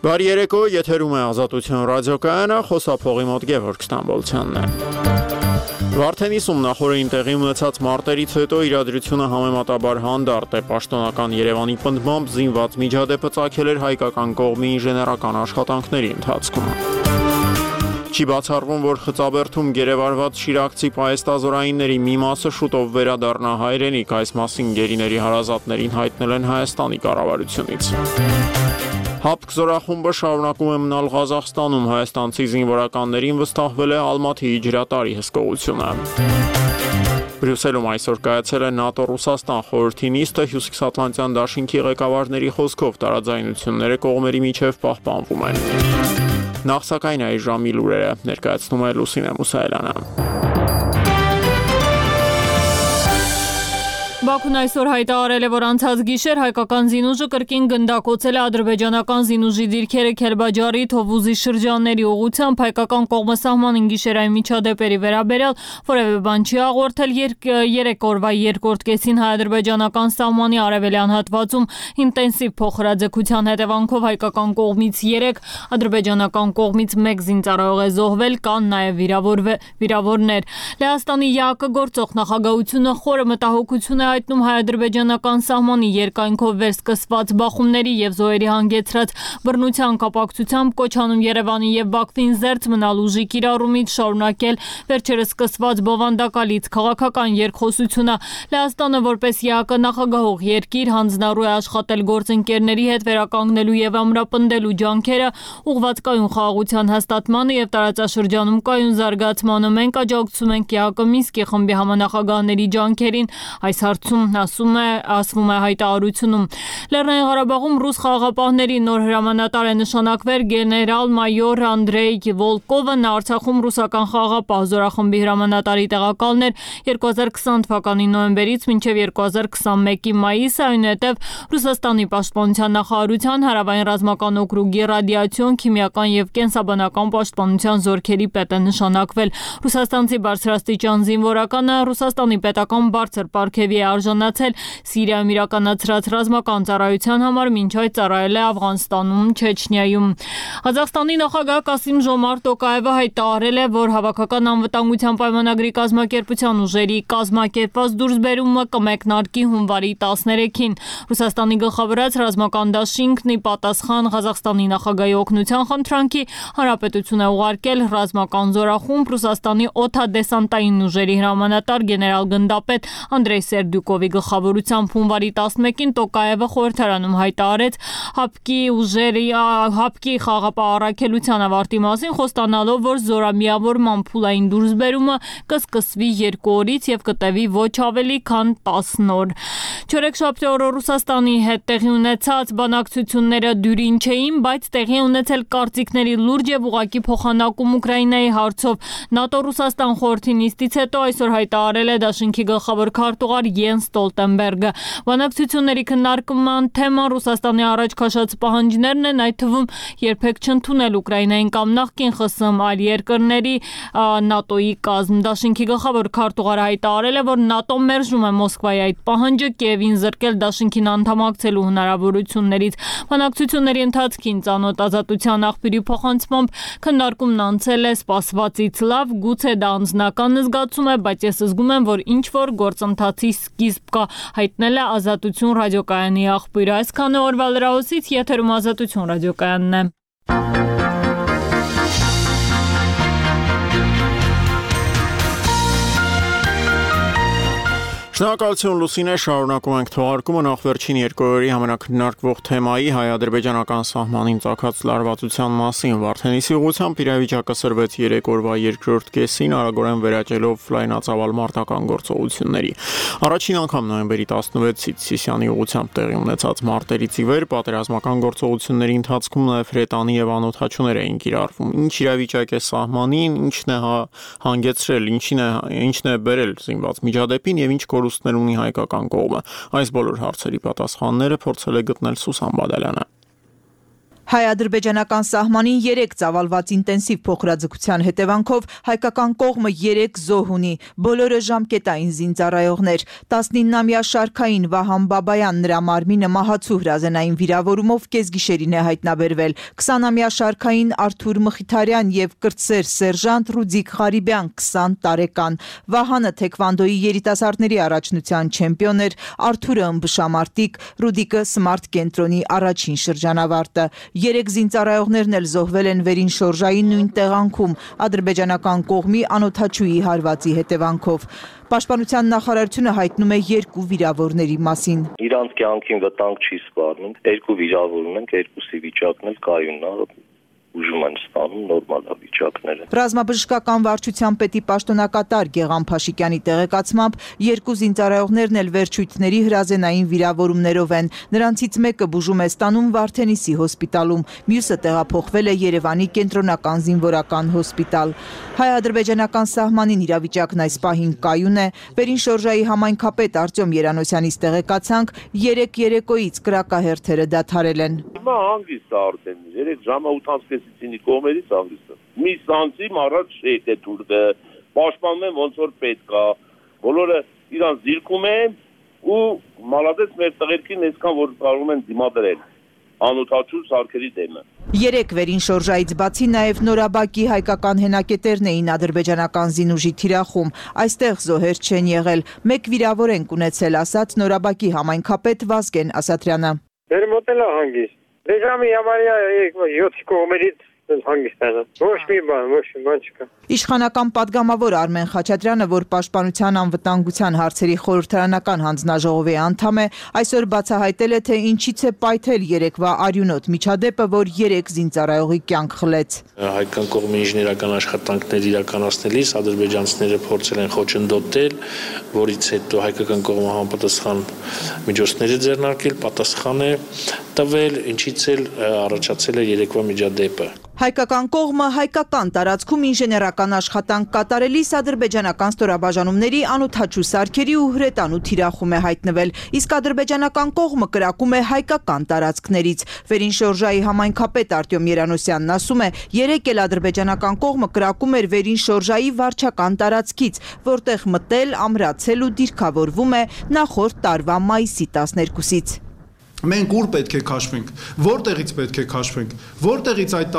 Բարի երեկո, եթերում է Ազատություն ռադիոկայանը, խոսափողի մոտ Գևորգ Ստամբոլցյանն է։ Վարդենիսում նախորդին տեղի ունեցած մարտերից հետո իրադրությունը համեմատաբար հանդարտ է, պաշտոնական Երևանի պնդմամբ զինված միջադեպը ծագել էր հայկական կողմի ինժեներական աշխատանքների ընթացքում։ Չի բացառվում, որ Խծաբերդում գերեվարված շիրակցի պահեստազորայինների մի մասը շուտով վերադառնա հայրենիք, այս մասին գերիների հարազատներին հայտնել են Հայաստանի կառավարությունից։ ՀԱՊԿ զորախումբը շարունակում է մնալ Ղազախստանում, հայաստանցի զինվորականներին վստահվել է Ալմաթիի ջրատարի հսկողությունը։ Բրյուսելում այսօր կայացել է ՆԱՏՕ-Ռուսաստան խորհրդի նիստը, Հյուսիսատլանտյան դաշինքի ղեկավարների խոսքով տարաձայնությունները կողմերի միջև պահպանվում են։ Նախ սակայն այս ժամի լուրերը ներկայացնում է Լուսինե Մուսայելյանը։ Բաքուն այսօր հայտարարել է, որ անցած գիշեր հայկական զինուժը կրկին գնդակոծել է ադրբեջանական զինուժի դիրքերը Քելբաջարի, Թովուզի շրջանների ուղղությամբ, հայկական կողմը սահմանին գիշերային միջադեպերի վերաբերյալ որևէ բան չի հաղորդել։ 3 օրվա երկրորդ կեսին հայ-ադրբեջանական սահմանի արևելյան հատվածում ինտենսիվ փոխհրաձգության հետևանքով հայկական կողմից 3, ադրբեջանական կողմից 1 զինծառայող է զոհվել, կան նաև վիրավորներ։ Լեհաստանի ԵԱԿ գործող նախագահությունը խորը մտահոգություն է հայտնում հայ-ադրբեջանական սահմանի երկայնքով վերսկսված բախումների եւ զոհերի հանգեցրած բռնության կապակցությամբ, կոչանում Երևանի եւ Բաքվին զերծ մնալ ուժի կիրառումից, շարունակել վերջերս սկսված բովանդակալից քաղաքական երկխոսությունը։ Լեհաստանը որպես ԵԱԿ նախագահող երկիր հանձնառու է աշխատել գործընկերների հետ վերականգնելու եւ ամրապնդելու ջանքերը ուղղված կայուն խաղաղության հաստատմանը եւ տարածաշրջանում կայուն զարգացմանը։ Մենք աջակցում ենք ԵԱԿ Մինսկի խմբի համանախագահների ջանքերին, այս հարցում ասվում է հայտարարությունում։ Լեռնային Ղարաբաղում ռուս խաղաղապահների նոր հրամանատար է նշանակվել գեներալ-մայոր Անդրեյ Վոլկովը, նա Արցախում ռուսական խաղաղապահ զորախմբի հրամանատարի տեղակալն էր 2020 թվականի նոյեմբերից մինչև 2021-ի մայիսը, այնուհետև Ռուսաստանի պաշտպանության նախարարության հարավային ռազմական օկրուգի ռադիացիոն, քիմիական եւ կենսաբանական պաշտպանության զորքերի պետ է նշանակվել։ Ռուսաստանցի բարձրաստիճան զինվորականը Ռուսաստանի պետական բարձր պարգևի է արժանացել Սիրիայում իրականացրած ռազմական ծառայության համար, մինչ այդ ծառայել է Աֆղանստանում, Չեչնիայում։ Ղազախստանի նախագահ Կասիմ-Ժոմարտ Տոկաևը հայտարարել է, որ հավաքական անվտանգության պայմանագրի կազմակերպության ուժերի կազմակերպված դուրսբերումը կմեկնարկի հունվարի 13-ին։ Ռուսաստանի գլխավորած ռազմական դաշինքն ի պատասխան Ղազախստանի նախագահի օգնության խնդրանքի հանրապետություն է ուղարկել ռազմական զորախումբ Ռուսաստանի օդադեսանտային ուժերի հրամանատար գեներալ-գնդապետ Անդրեյ Սերդյուկովի գլխավորությամբ հունվարի 11-ին Տոկաևը խորհրդարանում հայտարարեց ՀԱՊԿ-ի խաղաղապահ առաքելության ավարտի մասին, խոստանալով, որ զորամիավորման փուլային դուրսբերումը կսկսվի 2 օրից եւ կտևի ոչ ավելի քան 10 օր։ Չորեքշաբթի օրը Ռուսաստանի հետ տեղի ունեցած բանակցությունները դյուրին չէին, բայց տեղի ունեցել կարծիքների լուրջ եւ ուղղակի փոխանակում Ուկրաինայի հարցով։ ՆԱՏՕ-Ռուսաստան խորհրդի նիստից հետո այսօր հայտարարել է դաշինքի գլխավոր քարտուղար Յենս Ստոլտենբերգը։ Բանակցությունների քննարկման թեման Ռուսաստանի առաջ քաշած պահանջներն են, այդ թվում երբեք չընդունել Ուկրաինային կամ նախկին ԽՍՀՄ այլ երկրների ՆԱՏՕ-ի կազմ։ Դաշինքի գլխավոր քարտուղարը հայտարարել է, որ ՆԱՏՕ-ն մերժում է Մոսկվայի այդ պահանջը, Կիևին զրկել դաշինքին անդամակցելու հնարավորություններից։ Բանակցությունների ընթացքին ծանոթ ազատության աղբյուրի փոխանցմամբ քննարկումն անցել է սպասվածից լավ, գուցե դա անձնական զգացում է, բայց ես զգում եմ, որ ինչ-որ գործընթացի սկիզբ կա, հայտնել է Ազատություն ռադիոկայանի աղբյուրը։ Այսքանը օրվա լրահոսից, եթերում Ազատություն ռադիոկայանն է։ Շնորհակալություն Լուսինե, շարունակում ենք թողարկումը նախ վերջին 2 օրերի համանախնարկվող թեմայի հայ-ադրբեջանական սահմանին ծագած լարվածության մասին։ Վարդենիսի ուղղությամբ իրավիճակը սրվեց 3 օրվա երկրորդ կեսին, արագորեն վերաճելով լայնածավալ մարտական գործողությունների։ Առաջին անգամ նոյեմբերի 16-ից Սիսիանի ուղղությամբ տեղի ունեցած մարտերից ի վեր պատերազմական գործողությունների ընթացքում նաև հրետանի եւ անօդաչուներ էին կիրառվում։ Ինչ իրավիճակ է սահմանին, ինչն է հանգեցրել, ինչն է բերել զինված միջադեպին եւ ինչ կորուստներ ունի հայկական կողմը։ Այս բոլոր հարցերի պատասխանները փորձել է գտնել Սուսան Բադալյանը։ Հայ-ադրբեջանական սահմանին 3 ծավալված ինտենսիվ փոխհրաձգության հետևանքով հայկական կողմը 3 զոհ ունի, բոլորը ժամկետային զինծառայողներ, 19-ամյա շարքային Վահան Բաբայան նրա մարմինը մահացու հրազենային վիրավորումով կեսգիշերին է հայտնաբերվել, 20-ամյա շարքային Արթուր Մխիթարյան և կրտսեր սերժանտ Ռուդիկ Ղարիբյան 20 տարեկան, Վահանը թեքվանդոյի երիտասարդների առաջնության չեմպիոն էր, Արթուրը ըմբշամարտիկ, Ռուդիկը սմարթ կենտրոնի առաջին շրջանավարտը, 3 զինծառայողներն էլ զոհվել են վերին շորժայի նույն տեղանքում ադրբեջանական կողմի անօդաչուի հարվածի հետևանքով։ Պաշտպանության նախարարությունը հայտնում է 2 վիրավորների մասին։ Իրանց կյանքին վտանգ չի սպառնում, 2 վիրավոր ունենք, 2-ի վիճակն էլ կայուն է, ուժում են ստանում նորմալ վիճակները։ Ռազմաբժշկական վարչության պետի պաշտոնակատար Գեղամ Փաշիկյանի տեղեկացմամբ 2 զինծառայողներն էլ վերջույթների հրազենային վիրավորումներով են։ Նրանցից մեկը բուժում է ստանում Վարդենիսի հոսպիտալում, մյուսը տեղափոխվել է Երևանի կենտրոնական զինվորական հոսպիտալ։ Հայ-ադրբեջանական սահմանին իրավիճակն այս պահին կայուն է։ Վերին շորժայի համայնքապետ Արտյոմ Երանոսյանից տեղեկացանք, 3 երեկոյից կրակահերթերը դադարել են։ Հիմա հանգիստ է արդեն 3 ժամը 8:30-ի կողմերից հանգիստ։ Մի սանցիմ առաջ եկե թուրքը, պաշտպանում են ոնց որ պետք է։ Բոլորը իրանց զիրքում են ու մալադես մեր տղերքին այսքան որ կարող են դիմադրել անօդաչու սարքերի դեմը։ 3 վերին շորժայից բացի նաև Նորաբակի հայկական հենակետերն էին ադրբեջանական զինուժի թիրախում։ Այստեղ զոհեր չեն եղել։ 1 վիրավոր ենք ունեցել, ասաց Նորաբակի համայնքապետ Վազգեն Ասատրյանը։ Դեր մոտել է հանգիստ։ Դեժամի համարյա 7 կողմերից հանգստանա։ Ոչ մի բան չկա։ Իշխանական падգամավոր Արմեն Խաչատրյանը, որ Պաշտպանության անվտանգության հարցերի խորհրդարանական հանձնաժողովի անդամ է, այսօր բացահայտել է, թե ինչից է պայթել երեկվա արյունոտ միջադեպը, որ 3 զինծառայողի կյանք խլեց։ Հայկական կողմի ինժեներական աշխատանքներ իրականացնելիս ադրբեջանցիները փորձել են խոչընդոտել, որից հետո հայկական կողմը համապատասխան միջոցներ է ձեռնարկել, պատասխան է տվել, ինչից էլ առաջացել է երեկվա միջադեպը։ Հայկական կողմը հայկական տարածքում ինժեներական աշխատանք կատարելիս ադրբեջանական ստորաբաժանումների անօդաչու սարքերի ու հրետանու թիրախում է հայտնվել, իսկ ադրբեջանական կողմը կրակում է հայկական տարածքներից։ Վերին շորժայի համայնքապետ Արտյոմ Երանոսյանն ասում է, 3 էլ ադրբեջանական կողմը կրակում էր վերին շորժայի վարչական տարածքից, որտեղ մտել, ամրացել ու դիրքավորվում է նախորդ տարվա մայիսի 12-ից։ Մենք ուր պետք է քաշվենք, որտեղից պետք է քաշվենք, որտեղից այդ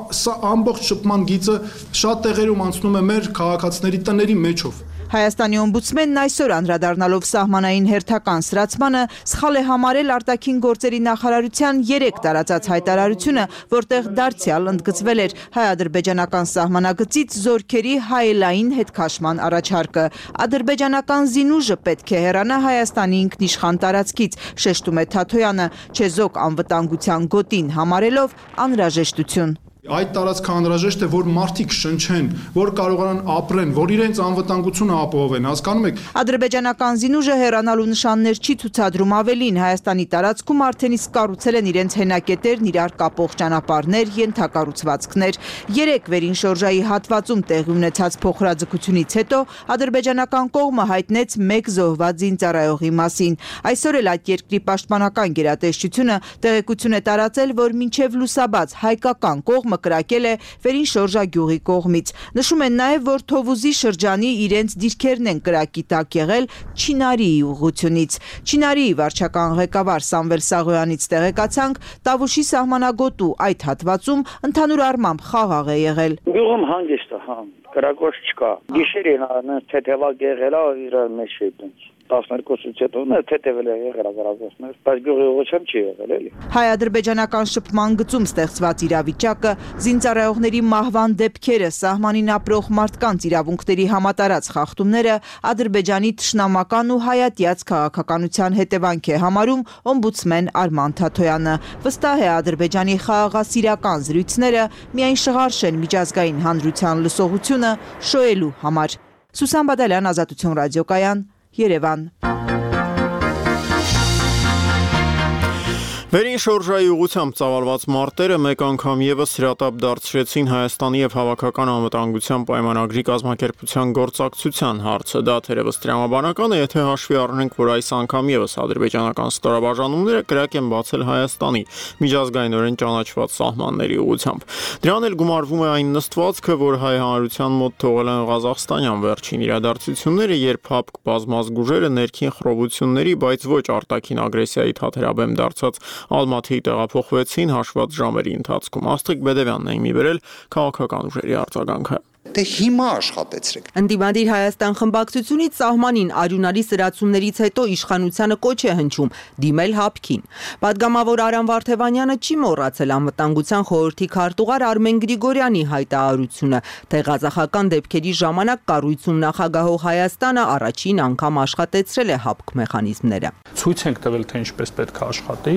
ամբողջ շփման գիծը շատ տեղերում անցնում է մեր քաղաքացիների տների մեջով։ Հայաստանի օմբուդսմենն այսօր անդրադառնալով սահմանային հերթական սրացմանը սխալ է համարել արտաքին գործերի նախարարության 3 տարածած հայտարարությունը, որտեղ դարձյալ ընդգծվել էր հայ-ադրբեջանական սահմանագծից զորքերի հայելային հետքաշման առաջարկը։ Ադրբեջանական զինուժը պետք է հեռանա Հայաստանի ինքնիշխան տարածքից, շեշտում է Թաթոյանը, չեզոք անվտանգության գոտին համարելով անհրաժեշտություն։ Այդ տարածքը անհրաժեշտ է, որ մարդիկ շնչեն, որ կարողանան ապրեն, որ իրենց անվտանգությունը ապահովեն, հասկանում եք։ Ադրբեջանական զինուժը հեռանալու նշաններ չի ցուցադրում, ավելին Հայաստանի տարածքում արդեն իսկ կառուցել են իրենց հենակետերն, իրար կապող ճանապարհներ, ենթակառուցվածքներ։ 3 վերին շորժայի հատվածում տեղի ունեցած փոխհրաձգությունից հետո ադրբեջանական կողմը հայտնեց 1 զոհված զինծառայողի մասին։ Այսօր էլ այդ երկրի պաշտպանական գերատեսչությունը տեղեկություն է տարածել, որ մինչև լուսաբաց հայկական կողմը կրակել է վերին շորժա գյուղի կողմից։ Նշում են նաև, որ Թովուզի շրջանի իրենց դիրքերն են կրակի տակ եղել Չինարիի ուղղությունից։ Չինարիի վարչական ղեկավար Սամվել Սաղոյանից տեղեկացանք, Տավուշի սահմանագոտու այդ հատվածում ընդհանուր առմամբ խաղաղ է եղել։ Գյուղում հանգիստ է, կրակոց չկա։ Գիշերին թեթևակ եղել է իրար մեջ շեյտենց։ 12-ից հետո թեթևել է եղել ագրավոսներ, բայց գյուղի ուղղությամբ չի եղել էլի։ Հայ-ադրբեջանական շփման գծում ստեղծված իրավիճակը, զինծառայողների մահվան դեպքերը, սահմանին ապրող մարդկանց իրավունքների համատարած խախտումները Ադրբեջանի թշնամական ու հայատյաց քաղաքականության հետևանք է համարում օմբուդսմեն Արման Թաթոյանը։ Վստահ է Ադրբեջանի խաղաղասիրական զրույցները միայն շղարշ են միջազգային հանրության լսողությունը շոյելու համար։ Սուսան Բադալյան, Ազատություն ռադիոկայան, Երևան։ Վերին շորժայի ուղղությամբ ծավալված մարտերը մեկ անգամ ևս հրատապ դարձրեցին Հայաստանի եւ հավաքական անվտանգության պայմանագրի կազմակերպության գործակցության հարցը։ Դա թերևս տրամաբանական է, եթե հաշվի առնենք, որ այս անգամ ևս ադրբեջանական ստորաբաժանումները կրակ են բացել Հայաստանի միջազգայինորեն ճանաչված սահմանների ուղղությամբ։ Դրան էլ գումարվում է այն նստվածքը, որ հայ հանրության մոտ թողել են ղազախստանյան վերջին իրադարձությունները, երբ ՀԱՊԿ բազմազգուժերը ներքին խռովությունների, բայց ոչ արտաքին ագրեսիայի թաթերաբեմ դարձած Ալմաթիի տեղափոխվեցին հաշված ժամերի ընթացքում։ Աստղիկ Բեդևյանն է իմի բերել քաղաքական ուժերի արձագանքը։ Դե հիմա աշխատեցրեք։ Ընդդիմադիր Հայաստան խմբակցությունից սահմանին արյունարի սրացումներից հետո իշխանությանը կոչ է հնչում դիմել ՀԱՊԿ-ին։ Պատգամավոր Արամ Վարդևանյանը չի մոռացել անվտանգության խորհրդի քարտուղար Արմեն Գրիգորյանի հայտարարությունը, թե ղազախական դեպքերի ժամանակ կառույցում նախագահող Հայաստանը առաջին անգամ աշխատեցրել է ՀԱՊԿ մեխանիզմները։ Ցույց ենք տվել, թե ինչպես պետք է աշխատի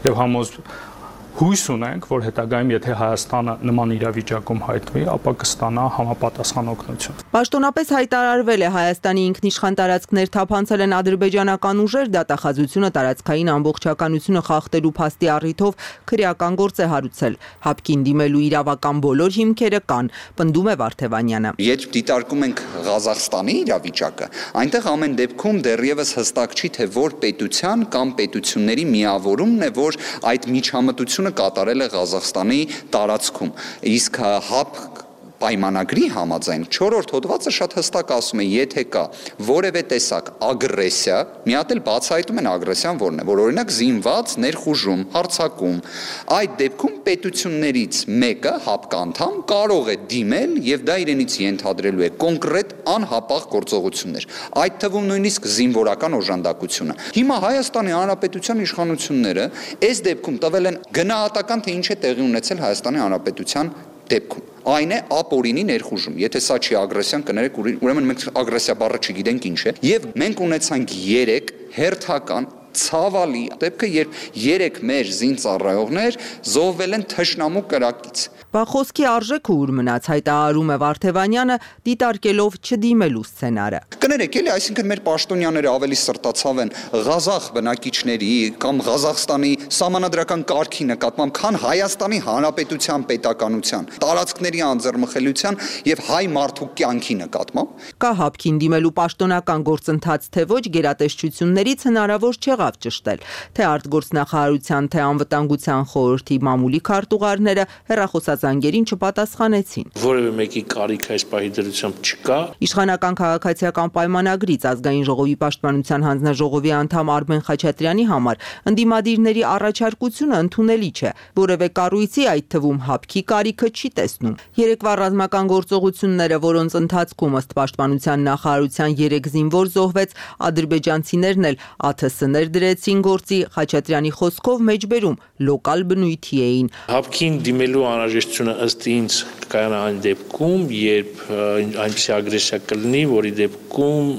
եւ հույս ունենք, որ հետագայում եթե Հայաստանը նման իրավիճակում հայտնվի, ապա կստանա համապատասխան օգնություն։ Պաշտոնապես հայտարարվել է Հայաստանի ինքնիշխան տարածքներ թափանցել են ադրբեջանական ուժեր, դատախազությունը տարածքային ամբողջականությունը խախտելու փաստի առիթով քրեական գործ է հարուցել։ ՀԱՊԿ-ին դիմելու իրավական բոլոր հիմքերը կան, պնդում է Վարդևանյանը։ Երբ դիտարկում ենք Ղազախստանի իրավիճակը, այնտեղ ամեն դեպքում դեռևս հստակ չի, թե որ պետության կամ պետությունների միավորումն է, որ այդ միջամտությունը կատարել է Ղազախստանի տարածքում։ Իսկ ՀԱՊԿ պայմանագրի համաձայն 4-րդ հոդվածը շատ հստակ ասում է, եթե կա որևէ տեսակ ագրեսիա, մի հատ էլ բացահայտում են ագրեսիան որն է, որ օրինակ զինված ներխուժում, հարձակում, այդ դեպքում պետություններից մեկը ՀԱՊԿ անդամ կարող է դիմել եւ դա իրենից ենթադրելու է կոնկրետ անհապաղ գործողություններ, այդ թվում նույնիսկ զինվորական օժանդակությունը։ Հիմա Հայաստանի Հանրապետության իշխանությունները այս դեպքում տվել են գնահատական, թե ինչ է տեղի ունեցել Հայաստանի Հանրապետության դեպքում։ Այն է ապօրինի ներխուժում։ Եթե սա չի ագրեսիան, կներեք, ուրեմն մենք ագրեսիա բառը չգիտենք ինչ է։ Եվ մենք ունեցանք 3 հերթական ցավալի դեպքը, երբ 3 մեր զինծառայողներ զոհվել են թշնամու կրակից։ Բա խոսքի արժեքը ուր մնաց, հայտարարում է Վարդևանյանը, դիտարկելով չդիմելու սցենարը։ Կներեք, էլի, այսինքն մեր պաշտոնյաները ավելի սրտացավ են Ղազախ բնակիչների կամ Ղազախստանի սահմանադրական կարգի նկատմամբ, քան Հայաստանի Հանրապետության պետականության, տարածքների անձեռմխելիության եւ հայ մարդու կյանքի նկատմամբ։ Կա ՀԱՊԿ-ին դիմելու պաշտոնական գործընթաց, թե ոչ, գերատեսչություններից հնարավոր չեղավ ճշտել, թե արտգործնախարարության, թե անվտանգության խորհրդի մամուլի քարտուղարները հեռախոսազանգերին չպատասխանեցին։ Որևէ մեկի կարիք այս պահի դրությամբ չկա։ Իշխանական քաղաքացիական պայմանագրից Ազգային ժողովի պաշտպանության հանձնաժողովի անդամ Արմեն Խաչատրյանի համար ընդդիմադիրների առաջարկությունը ընդունելի չէ, որևէ կառույցի, այդ թվում ՀԱՊԿ-ի կարիքը չի տեսնում։ Երեկվա ռազմական գործողությունները, որոնց ընթացքում ըստ պաշտպանության նախարարության 3 զինվոր զոհվեց, ադրբեջանցիներն էլ ԱԹՍ-ներ դրեցին գործի, Խաչատրյանի խոսքով մեջբերում լոկալ բնույթի էին։ ՀԱՊԿ-ին դիմելու անհրաժեշտությունը ըստ ինձ կայանա այն դեպքում, երբ այնպիսի ագրեսիա կլինի, որի դեպքում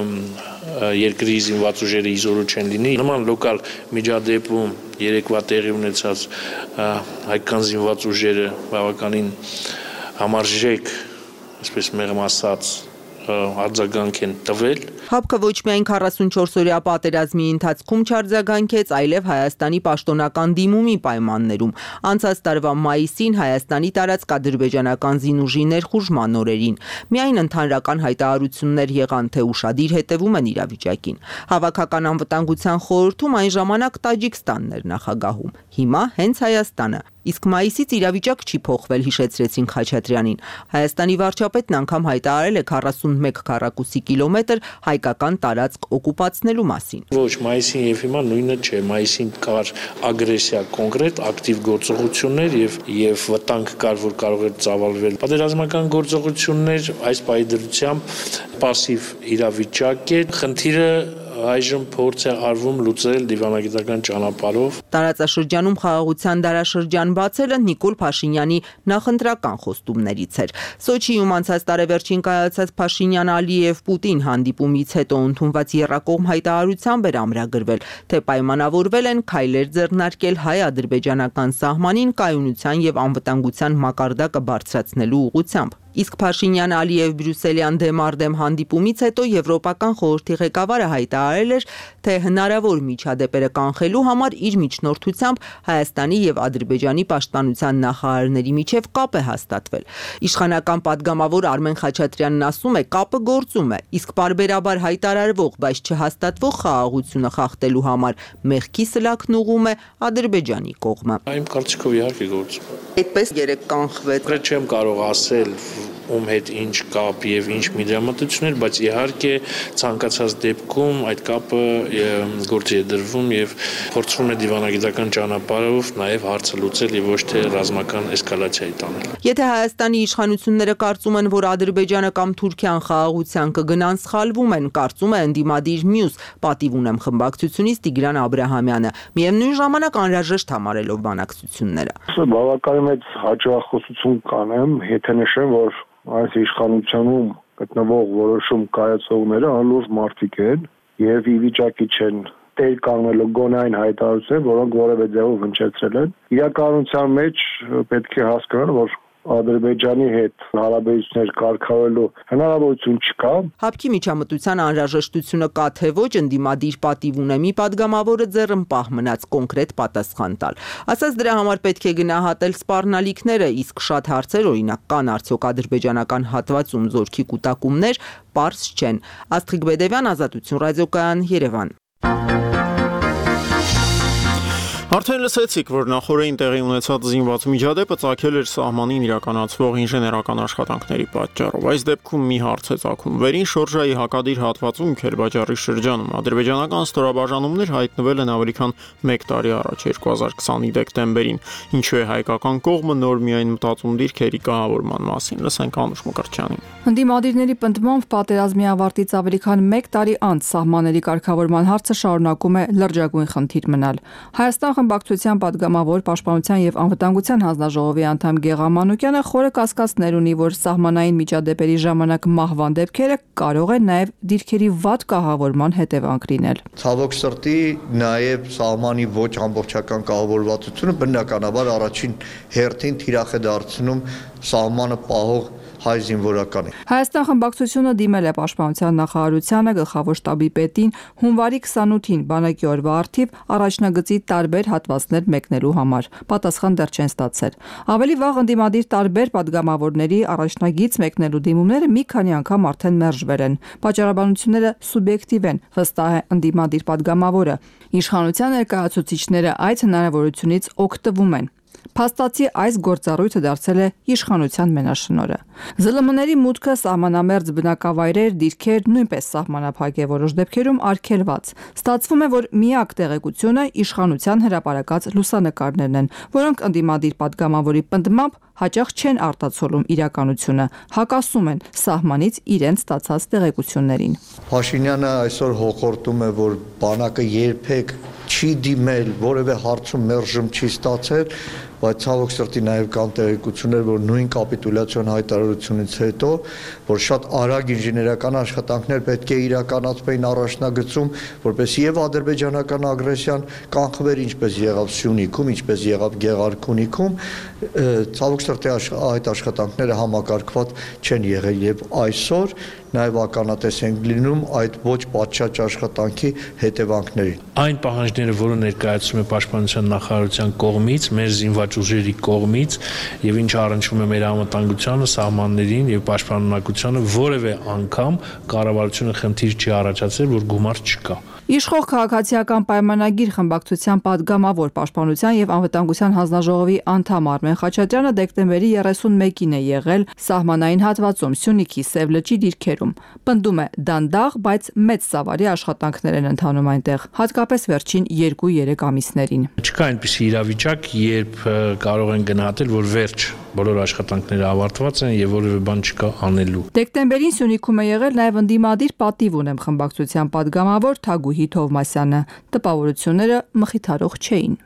երկրի զինված ուժերը իզորու չեն լինի։ Նման լոկալ միջադեպում երեկվա տեղի ունեցած հայկական զինված ուժերը բավականին համարժեք, այսպես մեղմ ասած, արձագանք են տվել։ ՀԱՊԿ-ը ոչ միայն 44-օրյա պատերազմի ընթացքում չարձագանքեց, այլև Հայաստանի պաշտոնական դիմումի պայմաններում։ Անցած տարվա մայիսին Հայաստանի տարածք ադրբեջանական զինուժի ներխուժման օրերին։ Միայն ընդհանրական հայտարարություններ եղան, թե ուշադիր հետևում են իրավիճակին։ Հավաքական անվտանգության խորհրդում այն ժամանակ Տաջիկստանն էր նախագահում։ Հիմա հենց Հայաստանը։ Իսկ մայիսից իրավիճակ չի փոխվել, հիշեցրեցին Խաչատրյանին։ Հայաստանի վարչապետն անգամ հայտարարել է 41 քառակուսի կիլոմետր հայկական տարածք օկուպացնելու մասին։ Ոչ, մայիսին եւ հիմա նույնը չէ։ Մայիսին կար ագրեսիա կոնկրետ, ակտիվ գործողություններ եւ վտանգ կար, որ կարող էր ծավալվել։ Պատերազմական գործողություններ այս պահի դրությամբ пассив իրավիճակ է։ Խնդիրը այժմ փորձ է արվում լուծել դիվանագիտական ճանապարհով։ Տարածաշրջանում խաղաղության դարաշրջան բացելը Նիկոլ Փաշինյանի նախընտրական խոստումներից էր։ Սոչիում անցած տարեվերջին կայացած Փաշինյան-Ալիև-Պուտին հանդիպումից հետո ընդունված եռակողմ հայտարարությամբ էր ամրագրվել, թե պայմանավորվել են քայլեր ձեռնարկել հայ-ադրբեջանական սահմանին կայունության եւ անվտանգության մակարդակը բարձրացնելու ուղղությամբ։ Իսկ Փաշինյան-Ալիև Բրյուսելյան դեմ հանդիպումից հետո Եվրոպական խորհրդի ղեկավարը հայտարարել էր, թե հնարավոր միջադեպերը կանխելու համար իր միջնորդությամբ Հայաստանի եւ Ադրբեջանի պաշտպանության նախարարների միջև կապ է հաստատվել։ Իշխանական պատգամավոր Արմեն Խաչատրյանն ասում է, կապը գործում է, իսկ պարբերաբար հայտարարվող, բայց չհաստատվող խաղաղությունը խախտելու համար մեղքի սլաքն ուղղում է Ադրբեջանի կողմը։ Իմ կարծիքով իհարկե գործում է։ Այդպես երեք կանխվեց։ Չեմ կարող ասել ում հետ ինչ կապ եւ ինչ միջամտություններ, բայց իհարկե ցանկացած դեպքում այդ կապը գործի է դրվում եւ փորձվում է դիվանագիտական ճանապարհով նաեւ հարցը լուծել եւ ոչ թե ռազմական էսկալացիայի տանել։ Եթե Հայաստանի իշխանությունները կարծում են, որ Ադրբեջանը կամ Թուրքիան խաղաղության կգնան, սխալվում են, կարծում է ընդդիմադիր մյուս պատիվ ունեմ խմբակցությունից Տիգրան Աբրահամյանը, միևնույն ժամանակ անհրաժեշտ համարելով բանակցությունները։ Բավականին մեծ հաջողախոսություն կանեմ, եթե նշեմ, որ այս իշխանությունում գտնվող որոշում կայացողները անլուրջ մարդիկ են եւ ի վիճակի չեն տեր կանգնելու գոնե այն հայտարարությունները, որոնք որևէ ձևով հնչեցրել են։ Իրականության մեջ պետք է հասկանալ, որ Ադրբեջանի հետ հարաբերություններ կարգավորելու հնարավորություն չկա։ Հապկի միջամտության անհրաժեշտությունը կա թե ոչ, ընդդիմադիր պատիվ ունեմի պատգամավորը ձեռնպահ մնաց կոնկրետ պատասխան տալ։ Ասած դրա համար պետք է գնահատել սպառնալիքները, իսկ շատ հարցեր, օրինակ, կան արդյոք ադրբեջանական հատվածում զորքի կուտակումներ, պարզ չեն։ Աստղիկ Բեդևյան, Ազատություն ռադիոկայան, Երևան։ Արդեն լսեցիք, որ նախորդին տեղի ունեցած զինված միջադեպը ծագել էր սահմանին իրականացվող ինժեներական աշխատանքների պատճառով։ Այս դեպքում մի հարց է ծագում. վերին շորժայի հակադիր հատվածում Քերբաջարի շրջանում ադրբեջանական ստորաբաժանումներ հայտնվել են ավելի քան 1 տարի առաջ, 2020-ի դեկտեմբերին, ինչու է հայկական կողմը նոր միայն մտածում դիրքերի կահավորման մասին։ Լսենք Անուշ Մկրտչյանին։ Ընդդիմադիրների պնդմամբ պատերազմի ավարտից ավելի քան 1 տարի անց սահմանների կարգավորման հարցը շարունակում է լրջագույն խնդիր մնալ։ Հայաստան խմբակցության պատգամավոր Պաշտպանության եւ անվտանգության հանձնաժողովի անդամ Գեղամ Մանուկյանը խորը կասկածներ ունի, որ սահմանային միջադեպերի ժամանակ մահվան դեպքերը կարող են նաեւ դիրքերի վատ կահավորման հետևանք լինել։ Ցավոք սրտի նաեւ սահմանի ոչ ամբողջական կահավորվածությունը բնականաբար առաջին հերթին թիրախ է դարձնում սահմանը պահող հայ զինվորականի։ Հայաստան խմբակցությունը դիմել է Պաշտպանության նախարարությանը, գլխավոր շտաբի պետին հունվարի 28-ին բանակի օրվա առթիվ առաջնագծի տարբեր հատվածներ մեկնելու համար։ Պատասխան դեռ չեն ստացել։ Ավելի վաղ ընդդիմադիր տարբեր պատգամավորների առաջնագիծ մեկնելու դիմումները մի քանի անգամ արդեն մերժվել են։ Պատճառաբանությունները սուբյեկտիվ են, վստահ է ընդդիմադիր պատգամավորը։ Իշխանության ներկայացուցիչները այդ հնարավորությունից օգտվում են։ Փաստացի այս գործառույթը դարձել է իշխանության մենաշնորհը։ ԶԼՄ-ների մուտքը սահմանամերձ բնակավայրեր, դիրքեր նույնպես սահմանափակ է որոշ դեպքերում արգելված։ Ստացվում է, որ միակ տեղեկությունը իշխանության հրապարակած լուսանկարներն են, որոնք ընդդիմադիր պատգամավորի պնդմամբ հաճախ չեն արտացոլում իրականությունը, հակասում են սահմանից իրենց ստացած տեղեկություններին։ Փաշինյանը այսօր հոխորտում է, որ բանակը երբեք չի դիմել, որևէ հարցում մերժում չի ստացել, բայց ցավոք սրտի նաև կան տեղեկություններ, որ նույն կապիտուլյացիոն հայտարարությունից հետո, որ շատ արագ ինժեներական աշխատանքներ պետք է իրականացվեին առաջնագծում, որպես եւ ադրբեջանական ագրեսիան կանխվեր, ինչպես եղավ Սյունիքում, ինչպես եղավ Գեղարքունիքում, ցավոք սրտի այդ աշխատանքները համակարգված չեն եղել եւ այսօր նաև ականատես ենք լինում այդ ոչ պատշաճ աշխատանքի հետևանքներին։ Այն պահանջները, որը ներկայացում է Պաշտպանության նախարարության կողմից, մեր զինված ուժերի կողմից եւ ինչը առնչվում է մեր անվտանգությանը, սահմաններին եւ պաշտպանունակությանը, որևէ անգամ կառավարությունը խնդիր չի առաջացրել, որ գումար չկա։ Իշխող քաղաքացիական պայմանագիր խմբակցության պատգամավոր Պաշտպանության եւ անվտանգության հանձնաժողովի անդամ Արմեն Խաչատրյանը դեկտեմբերի 31-ին է եղել սահմանային հատվածում Սյունիքի Սևլճի դիրքերում։ Պնդում է դանդաղ, բայց մեծ ծավալի աշխատանքներ են ընթանում այնտեղ, հատկապես վերջին 2-3 ամիսներին։ Չկա այնպիսի իրավիճակ, երբ կարող են գնահատել, որ վերջ բոլոր աշխատանքները ավարտված են եւ որևէ բան չկա անելու։ Դեկտեմբերին Սյունիքում է եղել նաեւ ընդդիմադիր պատիվ ունեմ խմբակցության պատգամավոր Թագուհի Թովմասյանը։ Տպավորությունները մխիթարող չէին։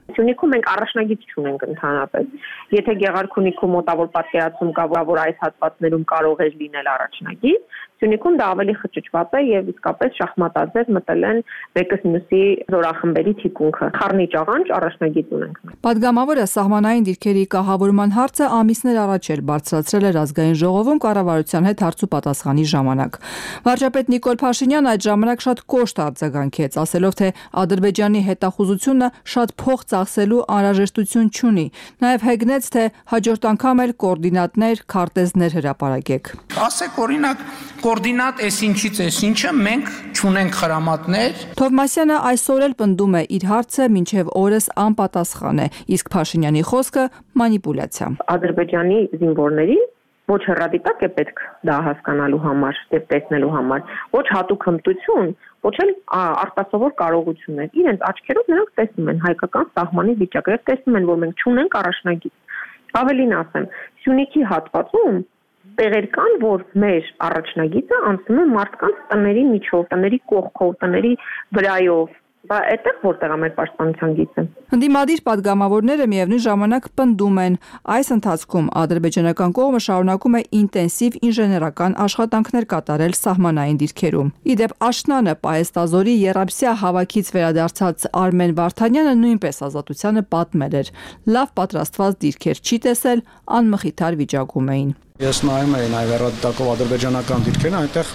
Սյունիքում մենք առաջնագիծ չունենք ընդհանրապես։ Եթե Գեղարքունիքում մոտավոր պատկերացում կա, որ այս հատվածներում կարող է լինել առաջնագիծ, Սյունիքում դա ավելի խճճված է եւ իսկապես շախմատաձև մտել են մեկս մյուսի զորախմբերի թիկունքը։ Խառնիճ աղանջ առաջնագիծ ունենք։ Պատգամավորը սահմանային դիրքերի կահավորման հարցը ամիսներ առաջ էր բարձրացրել էր ազգային ժողովում կառավարության հետ հարցուպատասխանի ժամանակ։ Վարչապետ Նիկոլ Փաշինյանը այդ ժամանակ շատ կոշտ արձագանքեց, ասելով թե Ադրբեջանի հետախուզությունը շատ փող ծախսելու անհրաժեշտություն չունի։ Նաև հեգնեց, թե հաջորդ անգամ էլ կոորդինատներ, քարտեզներ հրապարակեք։ Ասեք օրինակ կոորդինատ այսինչից այսինչը մենք չունենք խրամատներ։ Թովմասյանը այսօր էլ պնդում է իր հարցը մինչև օրս անպատասխան է, իսկ Փաշինյանի խոսքը մանիպուլյացիա։ Ադրբեջանի զինվորներին ոչ հեռադիտակ է պետք դա հասկանալու համար, դեպ տեսնելու համար, ոչ հատուկ հմտություն, ոչ էլ արտասովոր կարողություններ։ Իրենց աչքերով նրանք տեսնում են հայկական սահմանի վիճակը, եւ տեսնում են, որ մենք չունենք առաջնագիծ։ Ավելին ասեմ, Սյունիքի հատվածում տեղեր կան, որ մեր առաջնագիծը անցնում է մարդկանց տների միջով, տների կողքով, տների վրայով։ Բա այդտեղ որտեղ է մեր պաշտպանության գիծը։ Ընդդիմադիր պատգամավորները միևնույն ժամանակ պնդում են, այս ընթացքում ադրբեջանական կողմը շարունակում է ինտենսիվ ինժեներական աշխատանքներ կատարել սահմանային դիրքերում։ Իդեպ աշնանը Պահեստազորի երամսյա հավաքից վերադարձած Արմեն Վարդանյանը նույնպես Ազատությանը պատմել էր. լավ պատրաստված դիրքեր չի տեսել, անմխիթար վիճակում էին։ Ես նայում էի նաև հեռադիտակով ադրբեջանական դիրքերն, այնտեղ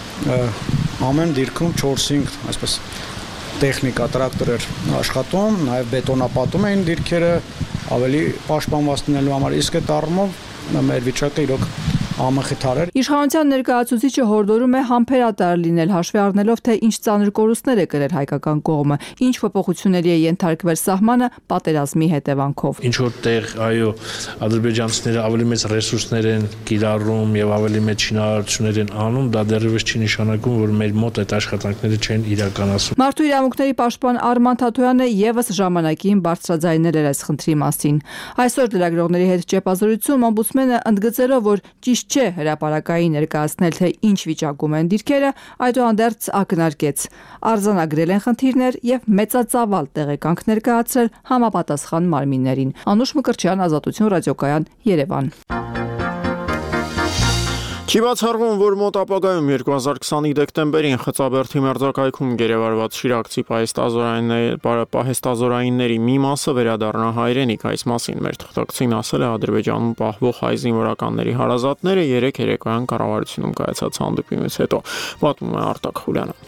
ամեն դիրքում 4-5, այսպես տեխնիկա, տրակտոր էր աշխատում, նաև բետոնապատում էին դիրքերը, ավելի պաշտպանված լինելու համար, իսկ այդ առումով մեր վիճակը իրոք ամխիթար էր։ Իշխանության ներկայացուցիչը հորդորում է համբերատար լինել, հաշվի առնելով, թե ինչ ծանր կորուստներ է կրել հայկական կողմը, ինչ փոփոխությունների է ենթարկվել սահմանը պատերազմի հետևանքով։ Ինչ որտեղ, այո, ադրբեջանցիները ավելի մեծ ռեսուրսներ են կիրառում եւ ավելի մեծ շինարարություններ են անում, դա դեռևս չի նշանակում, որ մեր մոտ այդ աշխատանքները չեն իրականացվում։ Մարդու իրավունքների պաշտպան Արման Թաթոյանը եւս ժամանակին բարձրաձայնել էր այս խնդրի մասին։ Այսօր լրագրողների հետ ճեպազրույցում օմբուդսմենը ընդգծելով, որ ճիշտ չէ հրապարակային ներկայացնել, թե ինչ վիճակում են դիրքերը, այդուհանդերձ ակնարկեց. արձանագրել են խնդիրներ եւ մեծածավալ տեղեկանք ներկայացրել համապատասխան մարմիններին։ Անուշ Մկրտչյան, Ազատություն ռադիոկայան, Երևան։ Չի բացառվում, որ մոտ ապագայում 2020 դեկտեմբերին Խծաբերդի մերձակայքում գերեվարված շիրակցի պահեստազորայինների մի մասը վերադառնա հայրենիք։ Այս մասին մեր թղթակցին ասել է Ադրբեջանում պահվող հայ զինվորականների հարազատները երեկ երեկոյան կառավարությունում կայացած հանդիպումից հետո, պատմում է Արտակ Խուլյանը։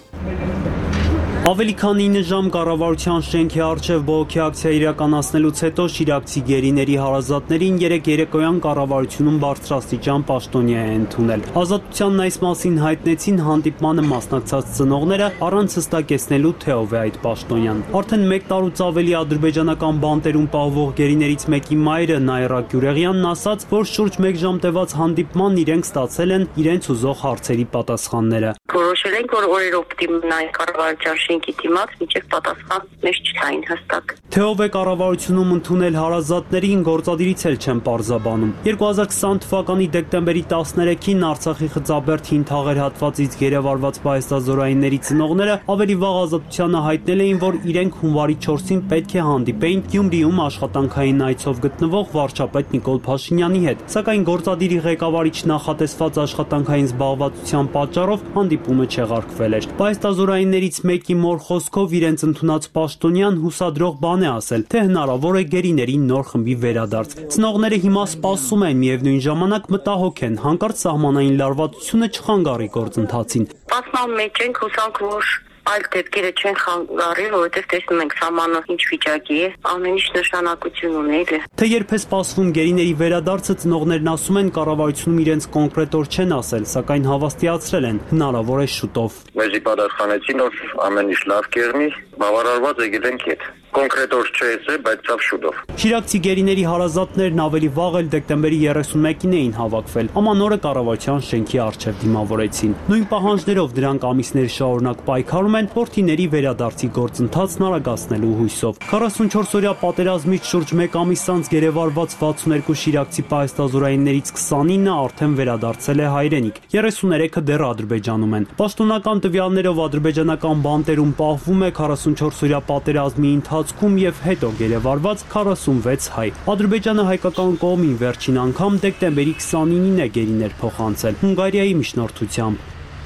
Ավելի քան 9 ժամ կառավարության շենքի առջև բողոքի ակցիա իրականացնելուց հետո շիրակցի գերիների հարազատներին երեկ երեկոյան կառավարությունում բարձրաստիճան պաշտոնյա է ընդունել։ Ազատությանն այս մասին հայտնեցին հանդիպմանը մասնակցած ծնողները առանց հստակեցնելու թե ով է այդ պաշտոնյան։ Արդեն 1 տարուց ավելի ադրբեջանական բանտերում պահվող գերիներից մեկի մայրը Նայրա Գյուրեղյանն ասաց, որ շուրջ 1 ժամ տևած հանդիպման իրենք ստացել են իրենց ուզող հարցերի պատասխանները։ Որոշել ենք, որ օրերով պիտի մնային կառավարության շենքի դիմաց, մինչև պատասխան մեզ չտային հստակ։ Թե ով է կառավարությունում ընդունել հարազատներին, գործադիրից էլ չեն պարզաբանում։ 2020 թվականի դեկտեմբերի 13-ին Արցախի Խծաբերդ Հինթաղեր հատվածից գերեվարված պահեստազորայինների ծնողները ավելի վաղ Ազատությանը հայտնել էին, որ իրենք հունվարի 4-ին պետք է հանդիպեին Գյումրիում աշխատանքային այցով գտնվող վարչապետ Նիկոլ Փաշինյանի հետ, սակայն գործադիրի ղեկավարիչ նախատեսված աշխատանքային զբաղվածության պատճառով հանդիպումը չեղարկվել էր։ Պահեստազորայիններից մեկի մոր խոսքով իրենց ընդունած պաշտոնյան հուսադրող բան է ասել, թե հնարավոր է գերիների նոր խմբի վերադարձ։ Ծնողները հիմա սպասում են, միևնույն ժամանակ մտահոգ են, հանկարծ սահմանային լարվածությունը չխանգարի գործընթացին։ Սպասման մեջ ենք, հուսանք, որ այլ դեպքերը չեն խանգարի, որովհետև տեսնում ենք սահմանը ինչ վիճակի է, ամեն ինչ նշանակություն ունի էլի։ Թե երբ է սպասվում գերիների վերադարձը, ծնողներն ասում են կառավարությունում իրենց կոնկրետ օր չեն ասել, սակայն հավաստիացրել են, հնարավոր է շուտով։ Մեզի պատասխանեցին, որ ամեն ինչ լավ կերնի, բավարարված եկել ենք հետ։ Կոնկրետ օր չէ, բայց ցավ շուտով։ Շիրակցի գերիների հարազատներն ավելի վաղ էլ դեկտեմբերի 31-ին էին հավաքվել։ Ամանորը կառավարության շենքի առջև դիմավորեցին։ Նույն պահանջներով դրանք ամիսներ շարունակ պայքարում կազմակերպում են որդիների վերադարձի գործընթացն արագացնելու հույսով։ 44-օրյա պատերազմից շուրջ 1 ամիս անց գերեվարված 62 շիրակցի պահեստազորայիններից 29-ը արդեն վերադարձել է հայրենիք, 33-ը դեռ Ադրբեջանում են։ Պաշտոնական տվյալներով ադրբեջանական բանտերում պահվում է 44-օրյա պատերազմի ընթացքում եւ հետո գերեվարված 46 հայ։ Ադրբեջանը հայկական կողմին վերջին անգամ դեկտեմբերի 29-ին է գերիներ փոխանցել Հունգարիայի միջնորդությամբ։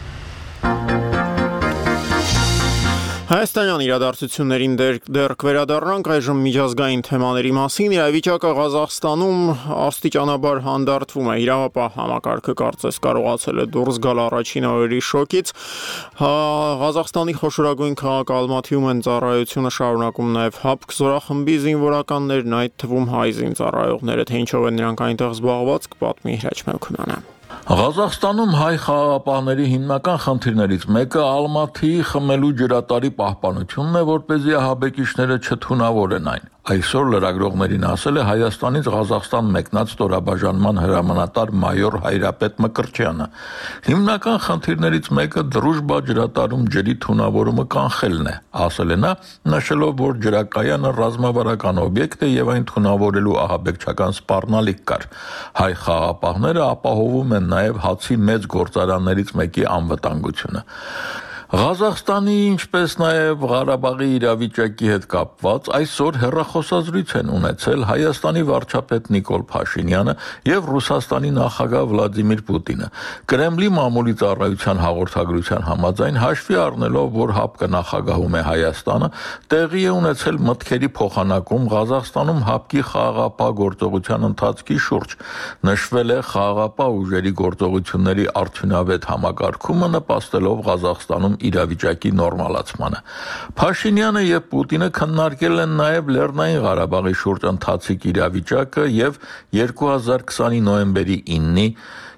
Հայաստանյան իրադարձություններին դեռ կվերադառնանք այժմ միջազգային թեմաների մասին։ Իրավիճակը Ղազախստանում աստիճանաբար հանդարտվում է։ Իրավապահ համակարգը կարծես կարողացել է դուրս գալ առաջին օրերի շոկից։ Ղազախստանի խոշորագույն քաղաք Ալմաթիում են ծառայությունը շարունակում նաև ՀԱՊԿ զորախմբի զինվորականներն, այդ թվում հայ զինծառայողները, թե ինչով են նրանք այնտեղ զբաղված, կպատմի Հրաչ Մելքոնյանը։ Ղազախստանում հայ խաղաղապահների հիմնական խնդիրներից մեկը Ալմաթիի խմելու ջրատարի պահպանությունն է, որպեսզի ահաբեկիչները չթունավորեն այն։ Այսօր լրագրողներին ասել է Հայաստանից Ղազախստան մեկնած ստորաբաժանման հրամանատար մայոր Հայրապետ Մկրտչյանը։ Հիմնական խնդիրներից մեկը Դրուժբա ջրատարում ջրի թունավորումը կանխելն է, ասել է նա, նշելով, որ ջրակայանը ռազմավարական օբյեկտ է եւ այն թունավորելու ահաբեկչական սպառնալիք կար։ Հայ խաղաղապահները ապահովում են նաև հացի մեծ գործարաններից մեկի անվտանգությունը։ Ղազախստանի, ինչպես նաև Ղարաբաղի իրավիճակի հետ կապված այսօր հեռախոսազրույց են ունեցել Հայաստանի վարչապետ Նիկոլ Փաշինյանը եւ Ռուսաստանի նախագահ Վլադիմիր Պուտինը։ Կրեմլի մամուլի ծառայության հաղորդագրության համաձայն հաշվի առնելով, որ ՀԱՊԿ նախագահում է Հայաստանը, տեղի է ունեցել մտքերի փոխանակում Ղազախստանում ՀԱՊԿ-ի խաղաղապահ գործողության ընթացքի շուրջ։ Նշվել է խաղաղապահ ուժերի գործողությունների արդյունավետ համակարգումը նպաստելով Ղազախստանում իրավիճակի նորմալացմանը։ Փաշինյանը եւ Պուտինը քննարկել են նաեւ Լեռնային Ղարաբաղի շուրջ ընթացիկ իրավիճակը եւ 2020-ի նոյեմբերի 9-ի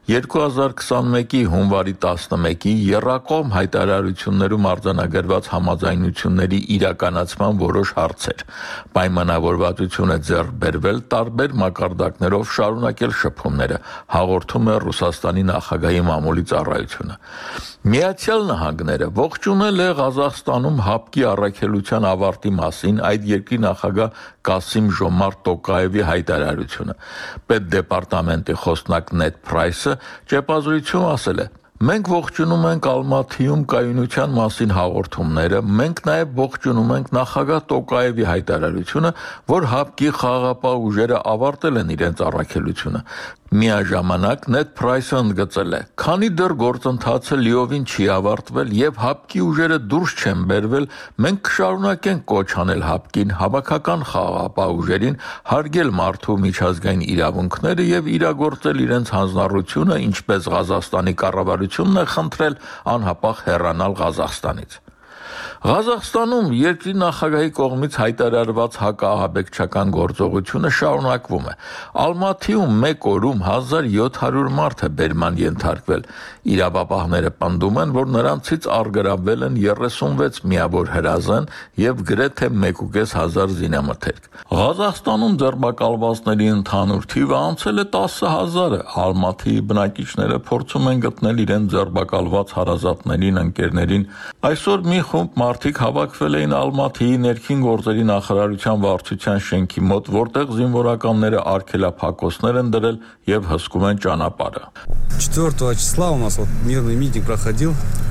2021-ի հունվարի 11-ի եռակողմ հայտարարություններում արձանագրված համաձայնությունների իրականացման որոշ հարցեր։ Պայմանավորվածություն է ձեռք բերվել տարբեր մակարդակներով շարունակել շփումները, հաղորդում է Ռուսաստանի նախագահի մամուլի ծառայությունը։ Միացյալ Նահանգները ողջունել է Ղազախստանում ՀԱՊԿ-ի առաքելության ավարտի մասին այդ երկրի նախագահ Կասիմ Ժոմարտ Տոկաևի հայտարարությունը։ Պետդեպարտամենտի խոսնակ Նեդ Պրայսը ճեպազրույցում ասել է. Մենք ողջունում ենք Ալմաթիում կայունության մասին հաղորդումները, մենք նաև ողջունում ենք նախագահ Տոկաևի հայտարարությունը, որ ՀԱՊԿ-ի խաղաղապահ ուժերը ավարտել են իրենց առաքելությունը։ Միաժամանակ Նեդ Պրայսը ընդգծել է. Քանի դեռ գործընթացը լիովին չի ավարտվել եւ ՀԱՊԿ-ի ուժերը դուրս չեն բերվել, մենք կշարունակենք կոչ անել ՀԱՊԿ-ին, հավաքական խաղաղապահ ուժերին հարգել մարդու միջազգային իրավունքները եւ իրագործել իրենց հանձնառությունը, ինչպես Ղազախստանի կառավարությունն է խնդրել անհապաղ հեռանալ Ղազախստանից։ Ղազախստանում երկրի նախագահի կողմից հայտարարված հակաահաբեկչական գործողությունը շարունակվում է։ Ալմաթիում մեկ օրում 1700 մարդ է բերման ենթարկվել։ Իրավապահները պնդում են, որ նրանցից առգրավվել են 36 միավոր հրազան եւ գրեթե 1.5 զինամթերք։ Ղազախստանում ձերբակալվածների ընդհանուր թիվը անցել է 10,000-ը։ Ալմաթիի բնակիչները փորձում են գտնել իրենց ձերբակալված հարազատներին, ընկերներին։ Այսօր մի խումբ մարդիկ հավաքվել էին Ալմաթիի ներքին գործերի նախարարության վարչության շենքի մոտ, որտեղ զինվորականները արգելափակոսներ են դրել եւ հսկում են ճանապարհը։ 4 числа у нас вот мирный митинг проходил.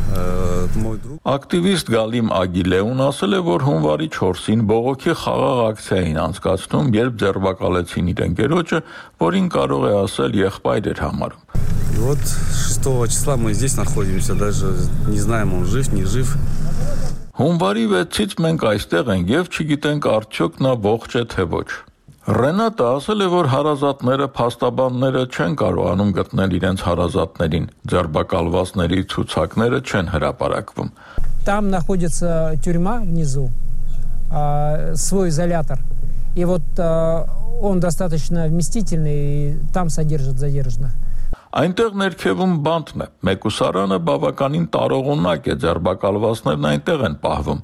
Ակտիվիստ Գալիմ Ագիլեուն ասել է, որ հունվարի 4-ին բողոքի խաղաղ ակցիա էին անցկացնում, երբ ձերբակալեցին իր ընկերոջը, որին կարող է ասել եղբայր էր համարում։ И вот 6 числа мы здесь находимся, даже не знаем, он жив, не жив. Հունվարի 6-ից մենք այստեղ ենք եւ չգիտենք արդյոք նա ողջ է թե ոչ։ Ռենատը ասել է, որ հարազատները, փաստաբանները չեն կարողանում գտնել իրենց հարազատներին, ձերբակալվածների ցուցակները չեն հրապարակվում։ Там находится тюрьма внизу, свой изолятор. И вот он достаточно вместительный, и там содержат задержанных. Այնտեղ ներքևում բանտն է, մեկուսարանը բավականին տարողունակ է, ձերբակալվածներն այնտեղ են պահվում։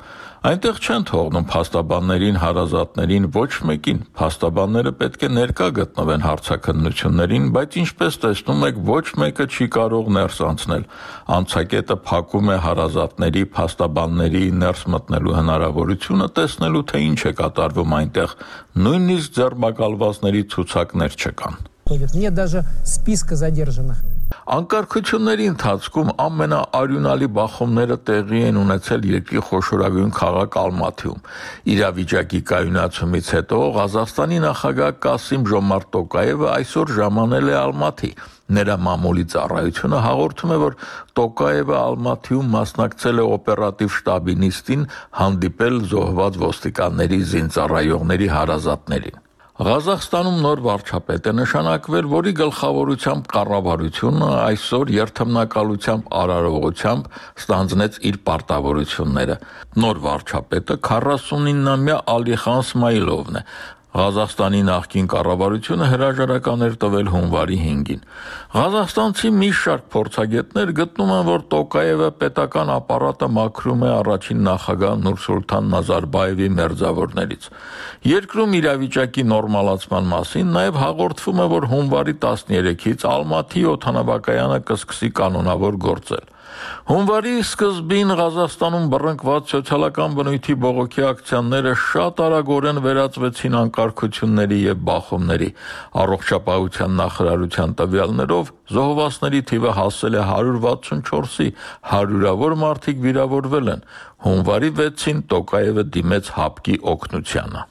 Այնտեղ չեն թողնում փաստաբաններին, հարազատներին, ոչ մեկին։ Փաստաբանները պետք է ներկա գտնվեն հարցաքննություններին, բայց ինչպես տեսնում եք, ոչ մեկը չի կարող ներս անցնել։ Անցակետը փակում է հարազատների, փաստաբանների ներս մտնելու հնարավորությունը, տեսնելու թե ինչ է կատարվում այնտեղ, նույնիսկ ձեռնարկալվածների ցուցակներ չկան։ Нет даже списка задержанных. Անկարգությունների ընթացքում ամենաարյունալի բախումները տեղի են ունեցել երկրի խոշորագույն քաղաք Ալմաթիում։ Իրավիճակի կայունացումից հետո Ղազախստանի նախագահ Կասիմ-Ժոմարտ Տոկաևը այսօր ժամանել է Ալմաթի։ Նրա մամուլի ծառայությունը հաղորդում է, որ Տոկաևը Ալմաթիում մասնակցել է օպերատիվ շտաբի նիստին, հանդիպել զոհված ոստիկանների, զինծառայողների հարազատներին։ Ղազախստանում նոր վարչապետ է նշանակվել, որի գլխավորությամբ կառավարությունը այսօր երթմնակալությամբ արարողությամբ ստանձնեց իր պարտավորությունները։ Նոր վարչապետը 49-ամյա Ալիխան Սմայլովն է։ Ղազախստանի նախկին կառավարությունը հրաժարական էր տվել հունվարի 5-ին։ Ղազախստանցի մի շարք փորձագետներ գտնում են, որ Տոկաևը պետական ապարատը մաքրում է առաջին նախագահ Նուրսուլթան Նազարբաևի մերձավորներից։ Երկրում իրավիճակի նորմալացման մասին նաև հաղորդվում է, որ հունվարի 13-ից Ալմաթի օդանավակայանը կսկսի կանոնավոր գործել։ Հունվարի սկզբին Ղազախստանում բռնկված սոցիալական բնույթի բողոքի ակցիաները շատ արագորեն վերածվեցին անկարգությունների եւ բախումների։ Առողջապահության նախարարության տվյալներով զոհվածների թիվը հասել է 164-ի, հարյուրավոր մարդիկ վիրավորվել են։ Հունվարի 6-ին Տոկաևը դիմեց ՀԱՊԿ-ի օգնությանը։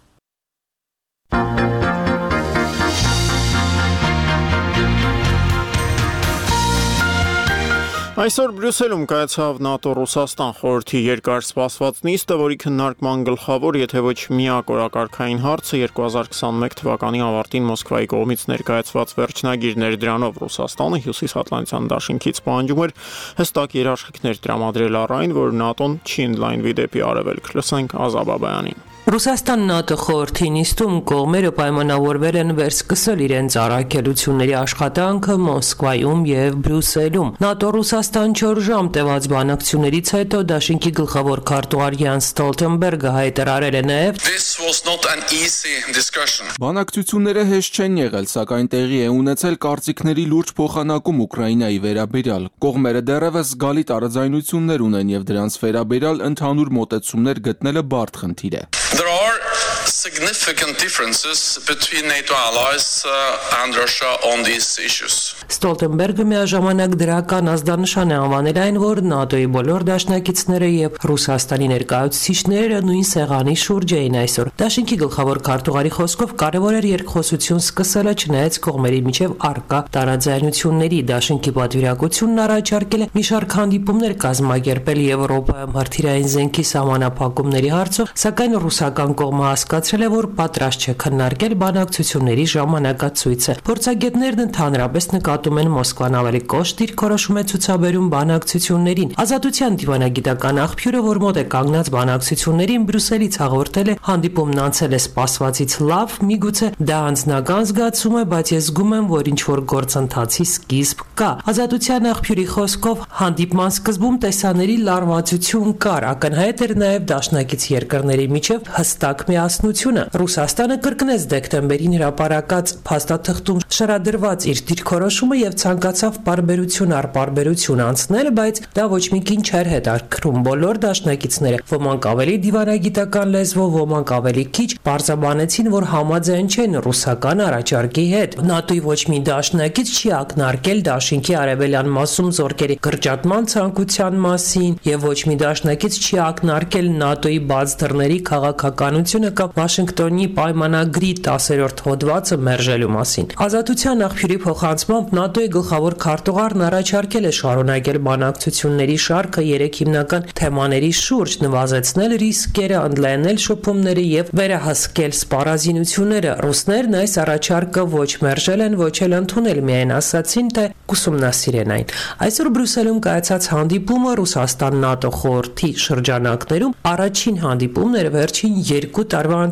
Այսօր Բրյուսելում կայացավ ՆԱՏՕ-Ռուսաստան խորհրդի երկար սպասված նիստը, որի քննարկման գլխավոր, եթե ոչ միակ օրակարգային հարցը 2021 թվականի ավարտին Մոսկվայի կողմից ներկայացված վերջնագիրն էր։ Դրանով Ռուսաստանը Հյուսիսատլանտյան դաշինքից պահանջում էր հստակ երաշխիքներ տրամադրել առ այն, որ ՆԱՏՕ-ն չի ընդլայնվի դեպի արևելք։ Լսենք Ազաբ Աբայանին։ Ռուսաստան-ՆԱՏՕ խորհրդի նիստում կողմերը պայմանավորվել են վերսկսել իրենց առաքելությունների աշխատանքը Մոսկվայում եւ Բրյուսելում։ ՆԱՏՕ-Ռուսաստան 4 ժամ տևած բանակցություններից հետո դաշինքի գլխավոր քարտուղար Յանս Ստոլտենբերգը հայտարարել է նաեւ. Բանակցությունները հեշտ չեն եղել, սակայն տեղի է ունեցել կարծիքների լուրջ փոխանակում Ուկրաինայի վերաբերյալ։ Կողմերը դեռևս զգալի տարաձայնություններ ունեն եւ դրանց վերաբերյալ ընդհանուր մոտեցումներ գտնելը բարդ խնդիր է։ There are significant differences between NATO allies and Russia on these issues. Ստոլտենբերգը միաժամանակ դրական ազդանշան է անվանել այն, որ ՆԱՏՕ-ի բոլոր դաշնակիցները եւ Ռուսաստանի ներկայացուցիչները նույն սեղանի շուրջ էին այսօր։ Դաշինքի գլխավոր քարտուղարի խոսքով կարևոր էր երկխոսություն սկսելը, չնայած կողմերի միջև առկա տարաձայնությունների։ Դաշինքի պատվիրակությունն առաջարկել է մի շարք հանդիպումներ կազմակերպել Եվրոպայում հրթիռային զենքի սահմանափակումների հարցով, սակայն ռուսական կողմը հասկացրել է, որ պատրաստ չէ քննարկել բանակցությունների ժամանակացույցը։ Փորձագետներն ընդհանրապես նկատում են Մոսկվան ավելի կոշտ դիրքորոշում է ցուցաբերում բանակցություններին։ Ազատության դիվանագիտական աղբյուրը, որ մոտ է կանգնած բանակցություններին, Բրյուսելից հաղորդել է, հանդիպումն անցել է սպասվածից լավ, միգուցե դա անձնական զգացում է, բայց ես զգում եմ, որ ինչ-որ գործընթացի սկիզբ կա։ Ազատության աղբյուրի խոսքով հանդիպման սկզբում տեսաների լարվածություն կար, ակնհայտ էր նաև դաշնակից երկրների միջև հստակ միասնությունը։ Ռուսաստանը կրկնեց դեկտեմբերին հրապարակած փաստաթղթում շարադրված իր դիրքորոշումը եւ ցանկացավ պարբերություն առ պարբերություն անցնել, բայց դա ոչ մի քիչ չէր հետաքրքրում բոլոր դաշնակիցները։ Ոմանք ավելի դիվանագիտական լեզվով, ոմանք ավելի քիչ բարձրաբանեցին, որ համաձայն չեն ռուսական առաջարկի հետ։ ՆԱՏՕ-ի ոչ մի դաշնակից չի ակնարկել դաշինքի արևելյան մասում զորքերի կրճատման ցանկության մասին եւ ոչ մի դաշնակից չի ակնարկել ՆԱՏՕ-ի բաց դռների քաղաքականությունը կամ Վաշինգտոնի պայմանագրի 10-րդ հոդվածը մերժելու մասին։ Ազատության աղբյուրի փոխանցմամբ ՆԱՏՕ-ի գլխավոր քարտուղարն առաջարկել է շարունակել բանակցությունների շարքը 3 հիմնական թեմաների շուրջ՝ նվազեցնել ռիսկերը, ընդլայնել շփումները եւ վերահսկել սպառազինությունները։ Ռուսներն այս առաջարկը ոչ մերժել են, ոչ էլ ընդունել, միայն ասացին, թե կուսումնասիրեն այն։ Այսօր Բրյուսելում կայացած հանդիպումը Ռուսաստան-ՆԱՏՕ խորհրդի շրջանակներում առաջին հանդիպումն էր վերջին 2 տարվա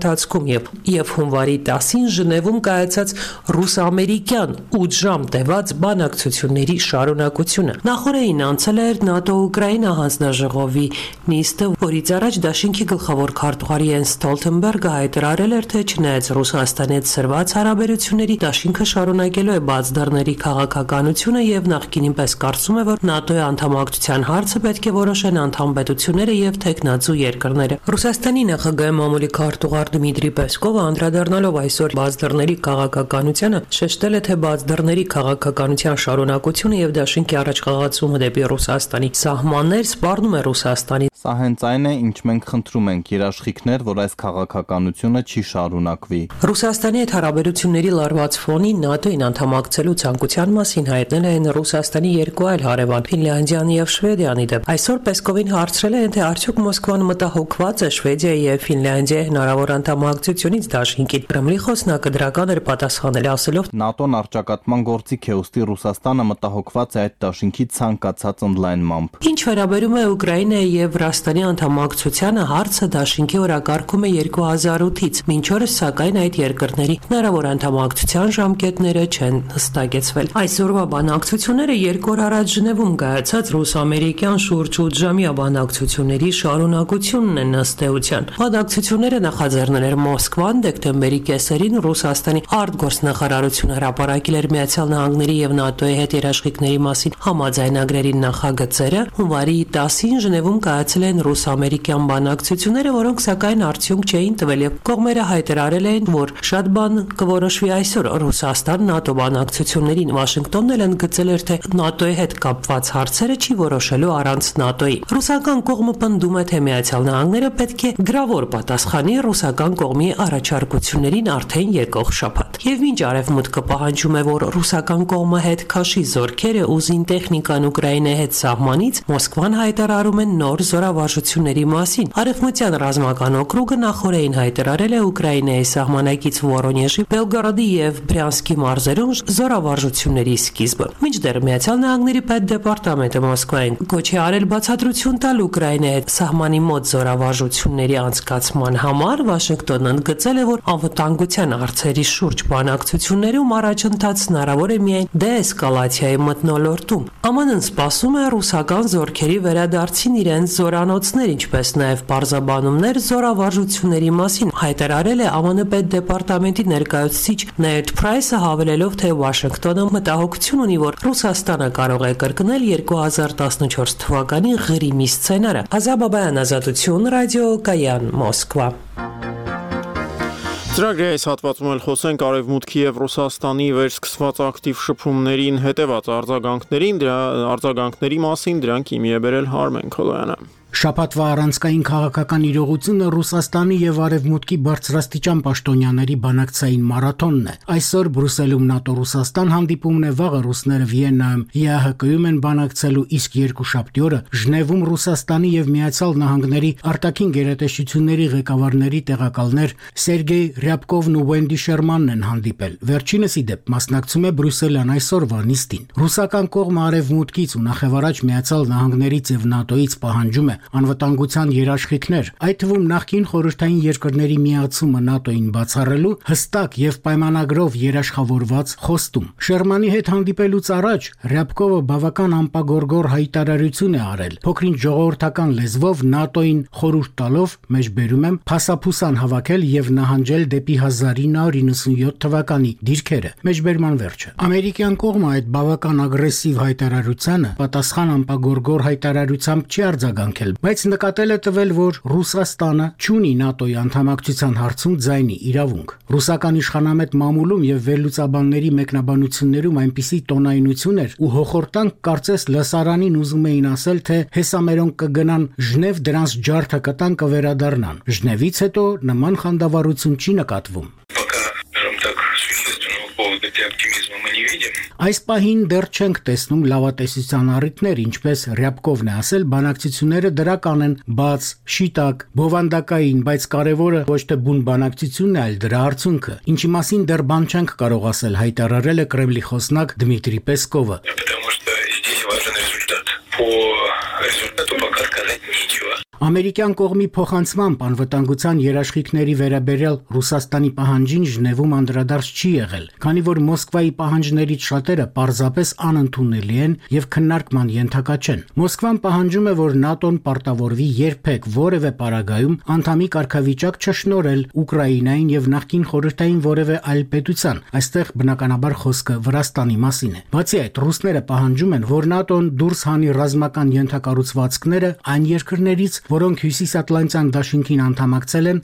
ընթացքում եւ հունվարի 10-ին Ժնևում կայացած ռուս-ամերիկյան 8 ժամ տևած բանակցությունների շարունակությունը։ Նախորդին անցել էր ՆԱՏՕ-Ուկրաինա հանձնաժողովի նիստը, որից առաջ դաշինքի գլխավոր քարտուղար Յենս Ստոլթենբերգը հայտարարել էր, թե չնայած Ռուսաստանի հետ սրված հարաբերությունների, դաշինքը շարունակելու է բաց դռների քաղաքականությունը եւ նախկինին պես կարծում է, որ ՆԱՏՕ-ի անդամակցության հարցը պետք է որոշեն անդամ պետությունները եւ թեկնածու երկրները։ Ռուսաստանի նախագահի մամուլի քարտուղար Դմիտրի Պեսկովը անդրադառնալով այսօր բաց դռների քաղաքականությանը շեշտել է, թե բաց դռների քաղաքականության շարունակությունը եւ դաշինքի առաջ խաղացումը դեպի Ռուսաստանի սահմաններ սպառնում է Ռուսաստանի։ Սա հենց այն է, ինչ մենք խնդրում ենք երաշխիքներ, որ այս քաղաքականությունը չի շարունակվի։ Ռուսաստանի հետ հարաբերությունների լարված ֆոնին ՆԱՏՕ-ին անդամակցելու ցանկության մասին հայտնել են Ռուսաստանի երկու այլ հարևան՝ Ֆինլանդիան եւ Շվեդիան։ Իդեպ այսօր Պեսկովին հարցրել են, թե արդյոք Մոսկվան մտահոգված է Շվեդիայի եւ Ֆինլանդիայի հնարավոր անդամակցությունից դաշինքին։ Կրեմլի խոսնակը դրական էր պատասխանել, ասելով. ՆԱՏՕ-ն առճակատման գործիք է, ուստի Ռուսաստանը մտահոգված է այդ դաշինքի ցանկացած ընդլայնմամբ։ Ինչ վերաբերում է Ուկրաինայի եւ Վրաստանի անդամակցությանը, հարցը դաշինքի օրակարգում է 2008-ից։ Մինչ օրս սակայն այդ երկրների հնարավոր անդամակցության ժամկետները չեն հստակեցվել։ Այսօրվա բանակցությունները 2 օր առաջ Ժնևում կայացած ռուս-ամերիկյան շուրջ 8 ժամյա բանակցությունների շարունակությունն են ըստ էության։ Բանակցությունները նախաձեռնել էր Մոսկվան, դեկտեմբերի կեսերին Ռուսաստանի արտգործնախարարությունը հրապարակել էր Միացյալ Նահանգների եւ ՆԱՏՕ-ի հետ երաշխիքների մասին համաձայնագրերի նախագծերը։ Հունվարի 10-ին Ժնևում կայացել են ռուս-ամերիկյան բանակցությունները, որոնք սակայն արդյունք չէին տվել եւ կողմերը հայտարարել են, որ շատ բան կորոշվի այսօր։ Ռուսաստան-ՆԱՏՕ բանակցություններին Վաշինգտոնն էլ ընդգծել էր, թե ՆԱՏՕ-ի հետ կապված հարցերը չի որոշելու առանց ՆԱՏՕ-ի։ Ռուսական կողմը պնդում է, թե Միացյալ Նահանգները պետք է գրավոր պատասխանի ռուսական կողմի առաջարկություններին արդեն եկող շաբաթ։ Եվ մինչ Արևմուտքը պահանջում է, որ ռուսական կողմը հետ քաշի զորքերը ու զինտեխնիկան Ուկրաինայի հետ սահմանից, Մոսկվան հայտարարում է նոր զորավարժությունների մասին։ Արևմտյան ռազմական օկրուգը նախորդին հայտարարել է Ուկրաինայի սահմանակից Վորոնեժի, Բելգորոդի եւ Բրյանսկի մարզերում զորավարժությունների սկիզբը։ Մինչդեռ Միացյալ Նահանգների պետդեպարտամենտը Մոսկվային կոչ է արել բացատրություն տալ Ուկրաինայի հետ սահմանի մոտ զորավարժությունների անցկացման համար, Վաշինգտոնն ընդգծել է, որ անվտանգության հարցերի շուրջ բանակցություններում առաջընթաց հնարավոր է միայն դեէսկալացիայի մթնոլորտում։ ԱՄՆ-ն սպասում է ռուսական զորքերի վերադարձին իրենց զորանոցներ, ինչպես նաև պարզաբանումներ զորավարժությունների մասին հայտարարել է ԱՄՆ պետդեպարտամենտի ներկայացուցիչ Նեդ Փրայսը, հավելելով, թե Վաշինգտոնը մտահոգություն ունի, որ Ռուսաստանը կարող է կրկնել 2014 թվականի Ղրիմի սցենարը։ Ազատ Բաբայան, Ազատություն, ռադիո Կայան, Մոսկվա։ Ծրագրի այս հատվածում էլ խոսենք Արևմուտքի եւ Ռուսաստանի վերսկսված ակտիվ շփումներին հետեւած արձագանքների մասին, դրանք իմի է բերել Հարմեն Քոլոյանը։ Շաբաթվա առանցքային քաղաքական իրողությունը Ռուսաստանի եւ Արևմուտքի բարձրաստիճան պաշտոնյաների բանակցային մարաթոնն է։ Այսօր Բրյուսելում ՆԱՏՕ-Ռուսաստան հանդիպումն է, վաղը ռուսները Վիեննայում ԵԱՀԿ-ում են բանակցելու, իսկ երկուշաբթի օրը Ժնևում Ռուսաստանի եւ Միացյալ Նահանգների արտաքին գերատեսչությունների ղեկավարների տեղակալներ Սերգեյ Ռյաբկովն ու Վենդի Շերմանն են հանդիպել։ Վերջինս ի դեպ մասնակցում է Բրյուսելյան այսօրվա նիստին։ Ռուսական կողմը Արևմուտքից ու նախևառաջ Միացյալ Նահանգներից եւ ՆԱՏՕ-ից պահանջում է անվտանգության երաշխիքներ, այդ թվում նախկին խորհրդային երկրների միացումը ՆԱՏՕ-ին բացառելու հստակ եւ պայմանագրով երաշխավորված խոստում։ Շերմանի հետ հանդիպելուց առաջ Ռյաբկովը բավական անպագորգոր հայտարարություն է արել, փոքրինչ ժողովրդական լեզվով ՆԱՏՕ-ին խորհուրդ տալով, մեջբերում եմ, փասափուսան հավաքել եւ նահանջել դեպի 1997 թվականի դիրքերը։ Մեջբերման վերջը։ Ամերիկյան կողմը այդ բավական ագրեսիվ հայտարարությանը պատասխան անպագորգոր հայտարարությամբ չի արձագանքել, բայց նկատել է տվել, որ Ռուսաստանը չունի ՆԱՏՕ-ի անդամակցության հարցում ձայնի իրավունք։ Ռուսական իշխանամետ մամուլում եւ վերլուծաբանների մեկնաբանություններում այնպիսի տոնայնություն էր ու հոխորտանք կարծես լսարանին ուզում էին ասել, թե հեսամերոնք կգնան Ժնև, դրանց ջարդը կտան, կվերադառնան։ Ժնևից հետո նման խանդավառություն չի նկատվում։ Այս պահին դեռ չենք տեսնում լավատեսության առիթներ, ինչպես Ռյաբկովն է ասել, բանակցությունները դրական են, բաց, շիտակ, բովանդակային, բայց կարևորը ոչ թե բուն բանակցությունն է, այլ դրա արդյունքը, ինչի մասին դեռ բան չենք կարող ասել, հայտարարել է Կրեմլի խոսնակ Դմիտրի Պեսկովը։ Ամերիկյան կողմի փոխանցմամբ անվտանգության երաշխիքների վերաբերյալ Ռուսաստանի պահանջին Ժնևում անդրադարձ չի եղել, քանի որ Մոսկվայի պահանջներից շատերը պարզապես անընդունելի են եւ քննարկման ենթակա չեն։ Մոսկվան պահանջում է, որ ՆԱՏՕ-ն պարտավորվի երբեք որևէ պարագայում անդամի կարգավիճակ չշնորհել Ուկրաինային եւ նախկին խորհրդային որևէ այլ պետության։ Այստեղ բնականաբար խոսքը Վրաստանի մասին է։ Բացի այդ, ռուսները պահանջում են, որ ՆԱՏՕ-ն դուրս հանի ռազմական ենթակառուցվածքները այն երկրներից, որոնք Հյուսիսատլանտյան դաշինքին անդամակցել են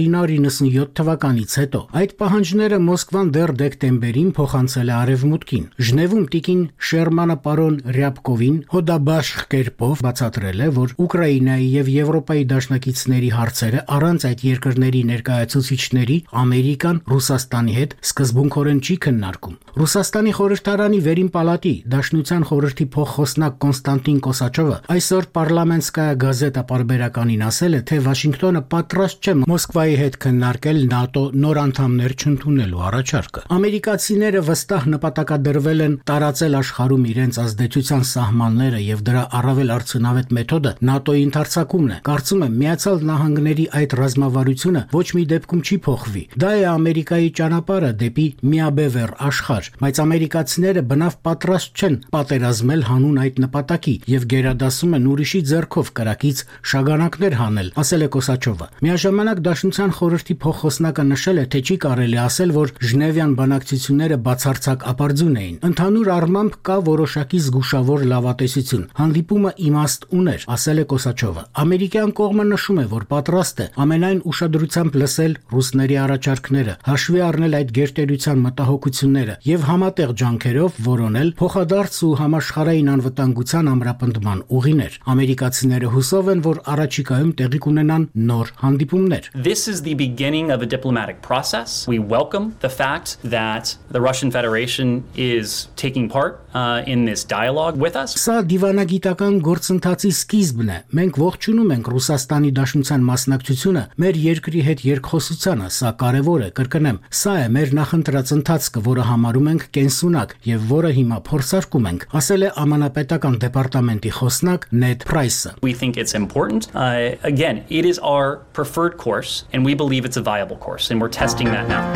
1997 թվականից հետո։ Այդ պահանջները Մոսկվան դեռ դեկտեմբերին փոխանցել է Արևմուտքին։ Ժնևում տիկին Շերմանը պարոն Ռյաբկովին հոդաբաշխ կերպով բացատրել է, որ Ուկրաինայի եւ Եվրոպայի դաշնակիցների հարցերը առանց այդ երկրների ներկայացուցիչների Ամերիկան Ռուսաստանի հետ սկզբունքորեն չի քննարկում։ Ռուսաստանի խորհրդարանի վերին պալատի Դաշնության խորհրդի փոխխոսնակ Կոնստանտին Կոսաչովը այսօր Պարլամենտսկայա գազետա պարբերականին ասել է, թե Վաշինգտոնը պատրաստ չէ Մոսկվայի հետ քննարկել ՆԱՏՕ նոր անդամներ չընդունելու առաջարկը։ Ամերիկացիները վստահ նպատակադրվել են տարածել աշխարհում իրենց ազդեցության սահմանները եւ դրա առավել արդյունավետ մեթոդը ՆԱՏՕ-ի ընդարձակումն է։ Կարծում եմ, Միացյալ Նահանգների այդ ռազմավարությունը ոչ մի դեպքում չի փոխվի։ Դա է Ամերիկայի ճանապարհը դեպի միաբևեռ աշխարհ, բայց ամերիկացիները բնավ պատրաստ չեն պատերազմել հանուն այդ նպատակի եւ գերադասում են ուրիշի ձեռքով կրակից շագանակներ հանել, ասել է Կոսաչովը։ Միաժամանակ Դաշնության խորհրդի փոխխոսնակը նշել է, թե չի կարելի ասել, որ Ժնևյան բանակցությունները բացարձակ ապարդյուն էին։ Ընդհանուր առմամբ կա որոշակի զգուշավոր լավատեսություն։ Հանդիպումը իմաստ ուներ, ասել է Կոսաչովը։ Ամերիկյան կողմը նշում է, որ պատրաստ է ամենայն ուշադրությամբ լսել ռուսների առաջարկները, հաշվի առնել այդ գերտերության մտահոգությունները եւ համատեղ ջանքերով որոնել փոխադարձ ու համաշխարհային անվտանգության ամրապնդման ուղիներ։ Ամերիկացիները հուսով են, որ առաջիկայում տեղի կունենան նոր հանդիպումներ։ This is the beginning of a diplomatic process. We welcome the fact that the Russian Federation is taking part in this dialogue with us. Սա դիվանագիտական գործընթացի սկիզբն է։ Մենք ողջունում ենք Ռուսաստանի Դաշնության մասնակցությունը մեր երկրի հետ երկխոսությանը, սա կարևոր է, կրկնեմ, սա է մեր նախընտրած ընթացքը, որը համարում ենք կենսունակ եւ որը հիմա փորձարկում ենք, ասել է Ամանապետական դեպարտամենտի խոսնակ Նեդ Պրայսը։ We think it's important. Again, it is our preferred course and we believe it's a viable course and we're testing that now.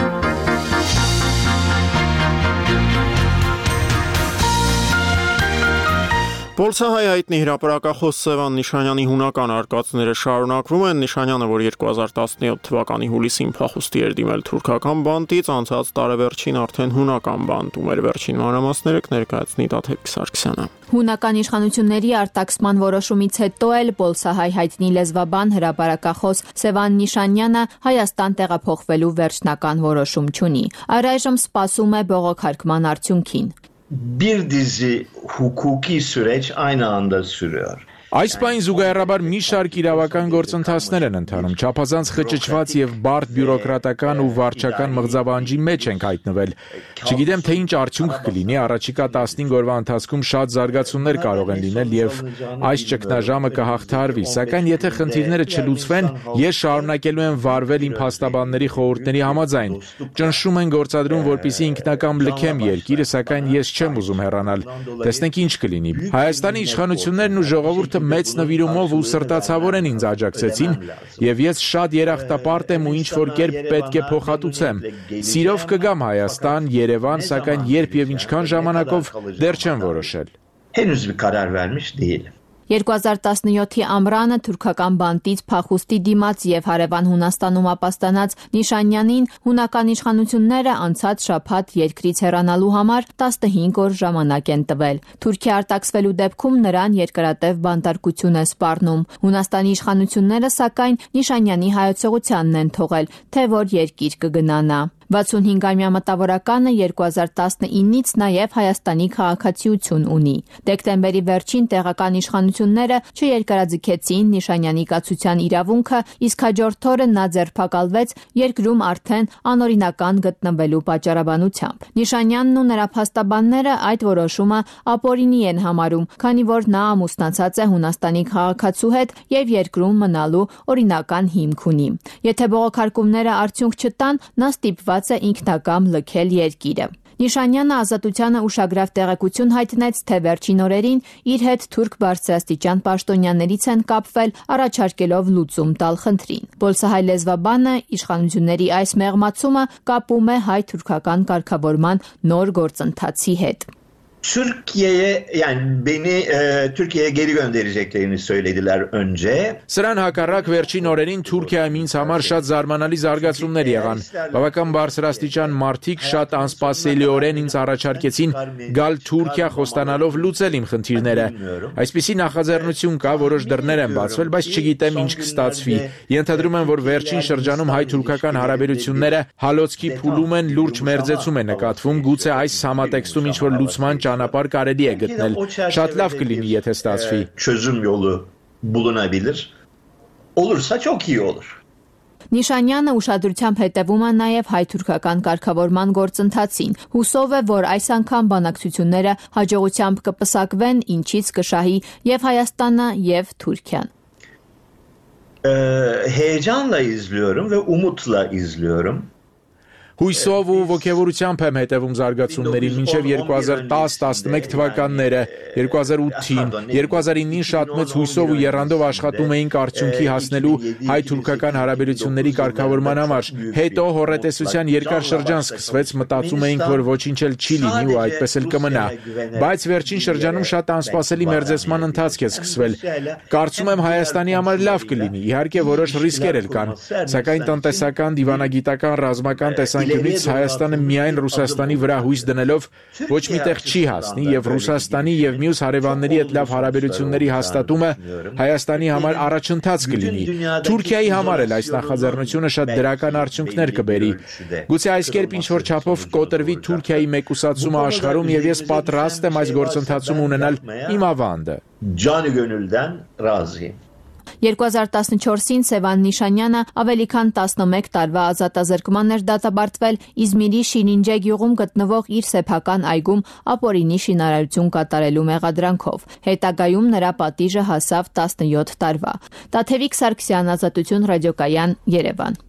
Պոլսահայ հայտնի հրապարակախոս Սևան Նիշանյանի հունական արկածները շարունակվում են։ Նիշանյանը, որ 2017 թվականի հուլիսին փախուստի էր դիմել թուրքական բանտից, անցած տարեվերջին արդեն հունական բանտում էր։ Վերջին մանրամասները կներկայացնի Տաթև Սարգսյանը։ Հունական իշխանությունների արտաքսման որոշումից հետո էլ Պոլսահայ հայտնի լեզվաբան հրապարակախոս Սևան Նիշանյանը Հայաստան տեղափոխվելու վերջնական որոշում չունի։ Առայժմ սպասում է բողոքարկման արդյունքին։ Bir dizi hukuki süreç aynı anda sürüyor. Այս պայն զուգահեռաբար մի շարք իրավական գործընթացներ են ընթանում, չափազանց խճճված եւ բարդ բյուրոկրատական ու վարչական մղձավանջի մեջ ենք հայտնվել։ Չգիտեմ, թե ինչ արդյունք կլինի, առաջիկա 15 օրվա ընթացքում շատ զարգացումներ կարող են լինել եւ այս ճգնաժամը կհաղթահարվի, սակայն եթե խնդիրները չլուծվեն, ես շարունակելու եմ վարվել իմ փաստաբանների խորհուրդների համաձայն։ Ճնշում են գործադրում, որպեսզի ինքնակամ լքեմ երկիրը, սակայն ես չեմ ուզում հեռանալ։ Տեսնենք ինչ կլինի։ Հայաստանի իշխանություններն ու ժողովուրդը մեծ նվիրումով ու սրտացավոր են ինձ աջակցեցին եւ ես շատ երախտապարտ եմ ու ինչ որ կերպ պետք է փոխհատուցեմ։ Սիրով կգամ Հայաստան, Երևան, սակայն երբ եւ ինչքան ժամանակով դեռ չեմ որոշել։ Henüz bir karar vermiş değilim. 2017-ի ամռանը թուրքական բանտից փախուստի դիմաց եւ հարևան Հունաստանում ապաստանած Նիշանյանին հունական իշխանությունները անցած շաբաթ երկրից հեռանալու համար 15 օր ժամանակ են տվել։ Թուրքիա արտաքսվելու դեպքում նրան երկարատև բանտարկություն է սպառնում։ Հունաստանի իշխանությունները սակայն Նիշանյանի հայեցողությանն են թողել, թե որ երկիր կգնանա։ 65-ամյա մտավորականը 2019-ից նաև Հայաստանի քաղաքացիություն ունի։ Դեկտեմբերի վերջին տեղական իշխանությունները չերկարաձգեցին Նիշանյանի կացության իրավունքը, իսկ հաջորդ օրը նա ձերբակալվեց երկրում արդեն անօրինական գտնվելու պատճառաբանությամբ։ Նիշանյանն ու նրա փաստաբանները այդ որոշումը ապօրինի են համարում, քանի որ նա ամուսնացած է Հունաստանի քաղաքացու հետ եւ երկրում մնալու օրինական հիմք ունի։ Եթե բողոքարկումները արդյունք չտան, նա ստիպված է ինքնակամ լքել երկիրը։ Նիշանյանը Ազատությանը ուշագրավ տեղեկություն հայտնեց, թե վերջին օրերին իր հետ թուրք բարձրաստիճան պաշտոնյաներից են կապվել, առաջարկելով լուծում տալ խնդրին։ Բոլսահայ լեզվաբանը իշխանությունների այս մեղմացումը կապում է հայ-թուրքական կարգավորման նոր գործընթացի հետ։ Türkiye'ye yani beni Türkiye'ye geri göndereceklerini söylediler önce. Սրան հակառակ վերջին օրերին Թուրքիայում ինձ համար շատ զարմանալի զարգացումներ եղան։ Բավական բարձրաստիճան մարդիկ շատ անսպասելիորեն ինձ առաջարկեցին գալ Թուրքիա խոստանալով լուծել իմ խնդիրները։ Այսպիսի նախաձեռնություն կա, որոշ դռներ են բացվել, բայց չգիտեմ ինչ կստացվի։ Ենթադրում եմ, որ վերջին շրջանում հայ-թուրքական հարաբերությունները հալոցքի փուլում են, լուրջ մերձեցում է նկատվում, գուցե այս համատեքստում ինչ-որ լուծման ճանապարհ կարելի է գտնել։ Շատ լավ կլինի, եթե ստացվի։ Çözüm yolu bulunabilir. Olursa çok iyi olur. Նիշանյանը ուշադրությամբ հետևում է նաև հայ-թուրքական կարգավորման գործընթացին։ Հուսով է, որ այս անգամ բանակցությունները հաջողությամբ կպսակվեն, ինչից կշահի եւ Հայաստանը եւ Թուրքիան։ Heyecanla izliyorum ve umutla izliyorum. Հույսով ու ոգևորությամբ եմ հետևում զարգացումներին մինչև 2010-11 թվականները, 2008-ին, 2009-ին շատ մեծ հույսով ու եռանդով աշխատում էինք արդյունքի հասնելու հայ-թուրքական հարաբերությունների կարգավորման համար։ Հետո հոռետեսության երկար շրջան սկսվեց, մտածում էինք, որ ոչինչ էլ չի լինի ու այդպես էլ կմնա։ Բայց վերջին շրջանում շատ անսպասելի մերձեցման ընթացք է սկսվել։ Կարծում եմ Հայաստանի համար լավ կլինի, իհարկե որոշ ռիսկեր էլ կան, սակայն տնտեսական, դիվանագիտական, ռազմական տեսանկյունից Հայաստանը միայն Ռուսաստանի վրա հույս դնելով ոչ միտեղ չի հասնի եւ Ռուսաստանի եւ մյուս հարևանների հետ լավ հարաբերությունների հաստատումը Հայաստանի համար առաջընթաց կլինի։ Թուրքիայի համար էլ այս նախաձեռնությունը շատ դրական արդյունքներ կբերի։ Գուցե այս կերպ ինչ-որ չափով կոտրվի Թուրքիայի մեկուսացումը աշխարհում եւ ես պատրաստ եմ այս գործընթացում ունենալ իմ ավանդը։ Canı gönülden razıyım. 2014-ին Սևան Նիշանյանը ավելի քան 11 տարվա ազատազրկման էր դատապարտվել Իզմիրի Շիրինջե գյուղում գտնվող իր սեփական այգում ապօրինի շինարարություն կատարելու մեղադրանքով։ Հետագայում նրա պատիժը հասավ 17 տարվա։ Տաթևիկ Սարգսյան, Ազատություն ռադիոկայան, Երևան։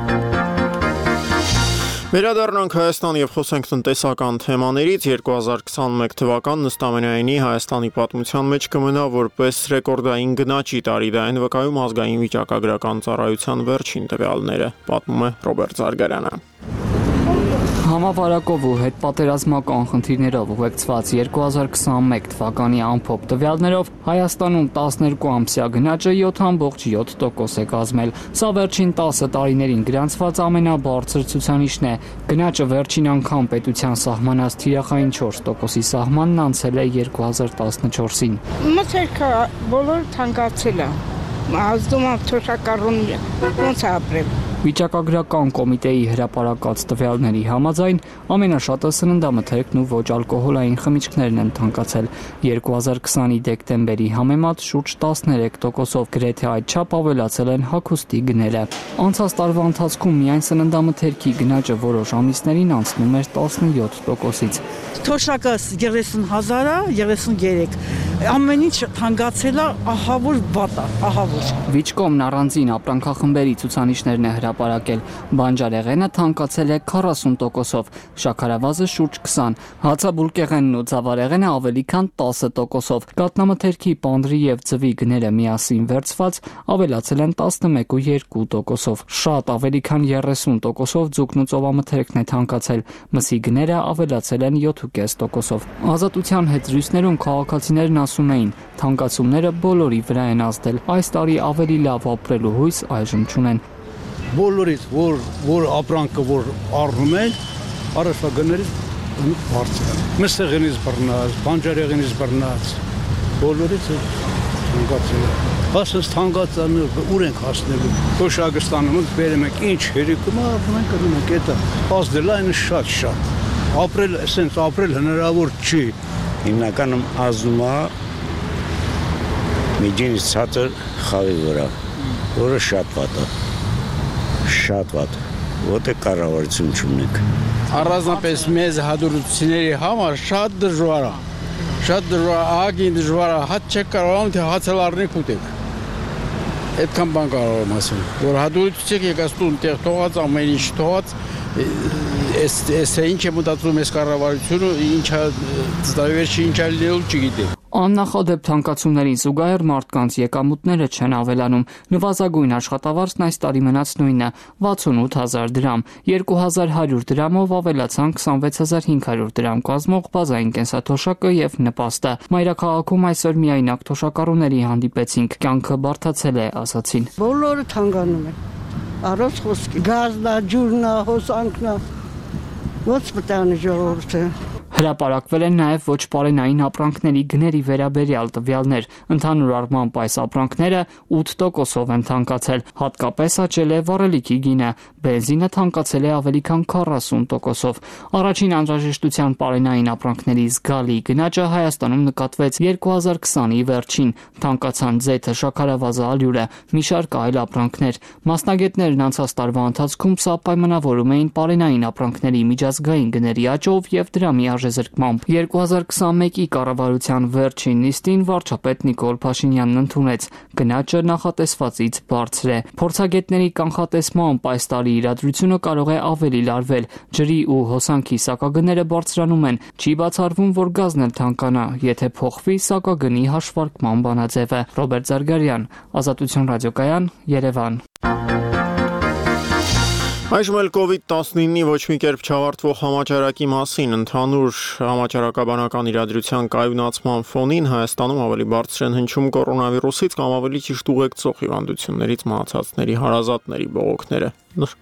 Վերադառնանք Հայաստան եւ խոսենք տնտեսական թեմաներից։ 2021 թվականն ըստ ամենայնի Հայաստանի պատմության մեջ կմնա որպես ռեկորդային գնաճի տարի, դա են վկայում ազգային վիճակագրական ծառայության վերջին տվյալները, պատմում է Ռոբերտ Զարգարյանը։ Համավարակով ու հետպատերազմական խնդիրներով ուղեկցված 2021 թվականի ամփոփ տվյալներով Հայաստանում 12 ամսյա գնաճը 7.7% է կազմել։ Սա վերջին 10 տարիներին գրանցված ամենաբարձր ցուցանիշն է։ Գնաճը վերջին անգամ պետության սահմանած թիրախային 4%-ի սահմանն անցել է 2014-ին։ Մթերքը բոլոր թանկացել է։ Ազդում է թոշակառունը ոնց ապրել։ Վիճակագրական կոմիտեի հրապարակած տվյալների համաձայն ամենաշատը սննդամթերքն ու ոչ ալկոհոլային խմիչքներն են թանկացել։ 2020-ի դեկտեմբերի համեմատ շուրջ 13%-ով, գրեթե այդչափ ավելացել են հագուստի գները։ Անցած տարվա ընթացքում միայն սննդամթերքի գնաճը որոշ ամիսներին անցնում էր 17%-ից։ Թոշակը 30,000 է, 33։ Ամեն ինչ թանկացել է, ահա որ վատ է, ահա որ։ Վիճկոմն առանձին ապրանքախմբերի ցուցանիշներն է հրապարակել։ Բանջարեղենը թանկացել է 40%-ով, շաքարավազը շուրջ 20, հացաբուլկեղենն ու ծավարեղենը ավելի քան 10%-ով։ Կաթնամթերքի, պանրի եւ ձվի գները միասին վերցված ավելացել են 11.2%-ով։ Շատ ավելի քան 30%-ով ձուկն ու ծովամթերքն է թանկացել։ Մսի գները ավելացել են 7.5%-ով։ Ազատության հետ զրույցներում քաղաքացիներն ասում էին, թանկացումները բոլորի վրա են ազդել։ Այս տարի ավելի լավ ապրելու հույս այժմ չունեն։ Բոլորից որ ապրանքը որ առնում են, առաջվա գներից բարձր է։ Մսեղենից բռնած, բանջարեղենից բռնած, բոլորից թանկացել է։ Ասես թանկացանը ուր ենք հասնելու։ Թոշակստանում ենք բերում ենք ինչ հերիքում առնում ենք գնում ենք դա։ Ազդել այն շատ։ Ապրել, ասենց ապրել հնարավոր չի։ Հիմնականում ազդում է միջինից ցածր խավի վրա, որը շատ վատ է։ Շատ վատ, որտեղ կառավարություն չունենք։ Առանձնապես մեզ հատուցությունների համար շատ դժվար է։ Շատ դժվար, ահագին դժվար է, հատ չեք կարողանում թե հացը լառնեք ուտեք։ Այդքան բան կարող եմ ասել, որ հատուցիչեք եկած տուն տեղ թողած ամեն ինչ թողած Էս ինչ է մտածում այս կառավարությունը, ինչա ծտավերში ինչա լինելու չգիտեմ։ Աննախադեպ թանկացումներին զուգահեռ մարդկանց եկամուտները չեն ավելանում։ Նվազագույն աշխատավարձն այս տարի մնաց նույնը՝ 68,000 դրամ։ 2100 դրամով ավելացան 26500 դրամ կազմող բազային կենսաթոշակը եւ նպաստը։ Մայրաքաղաքում այսօր միայնակ թոշակառուների հանդիպեցինք։ Կյանքը բարդացել է, ասացին։ Բոլորը թանկանում են։ Առանց խոսքի։ Գազնա, ջուրնա, հոսանքնա։ Ոնց մտան ժողովուրդը։ Հրապարակվել են նաև ոչ պարենային ապրանքների գների վերաբերյալ տվյալներ։ Ընդհանուր առմամբ այս ապրանքները 8%-ով են թանկացել, հատկապես աճել է վառելիքի գինը, բենզինը թանկացել է ավելի քան 40%-ով։ Առաջին անհրաժեշտության պարենային ապրանքների զգալի գնաճը Հայաստանում նկատվեց 2020-ի վերջին, թանկացան ձեթը, շաքարավազը, ալյուրը, մի շարք այլ ապրանքներ։ Մասնագետներն անցած տարվա ընթացքում սա պայմանավորում էին պարենային ապրանքների միջազգային գների աճով եւ դրամի զրկմամբ 2021-ի կառավարության վերջին նիստին վարչապետ Նիկոլ Փաշինյանն ընդունեց գնաճը նախատեսվածից բարձր է։ Փորձագետների կանխատեսմամբ այս տարի իրադրությունը կարող է ավելի լարվել։ Ջրի ու հոսանքի սակագները բարձրանում են։ Չի բացառվում, որ գազն էլ թանկանա, եթե փոխվի սակագնի հաշվարկման բանաձևը։ Ռոբերտ Զարգարյան, Ազատություն ռադիոկայան, Երևան։ Այժմ էլ COVID-19-ի ոչ մի կերպ չավարտվող համաճարակի մասին ընդհանուր համաճարակաբանական իրադրության կայունացման ֆոնին Հայաստանում ավելի բարձր են հնչում կորոնավիրուսից կամ ավելի ճիշտ ուղեկցող հիվանդություններից մահացածների հարազատների բողոքները։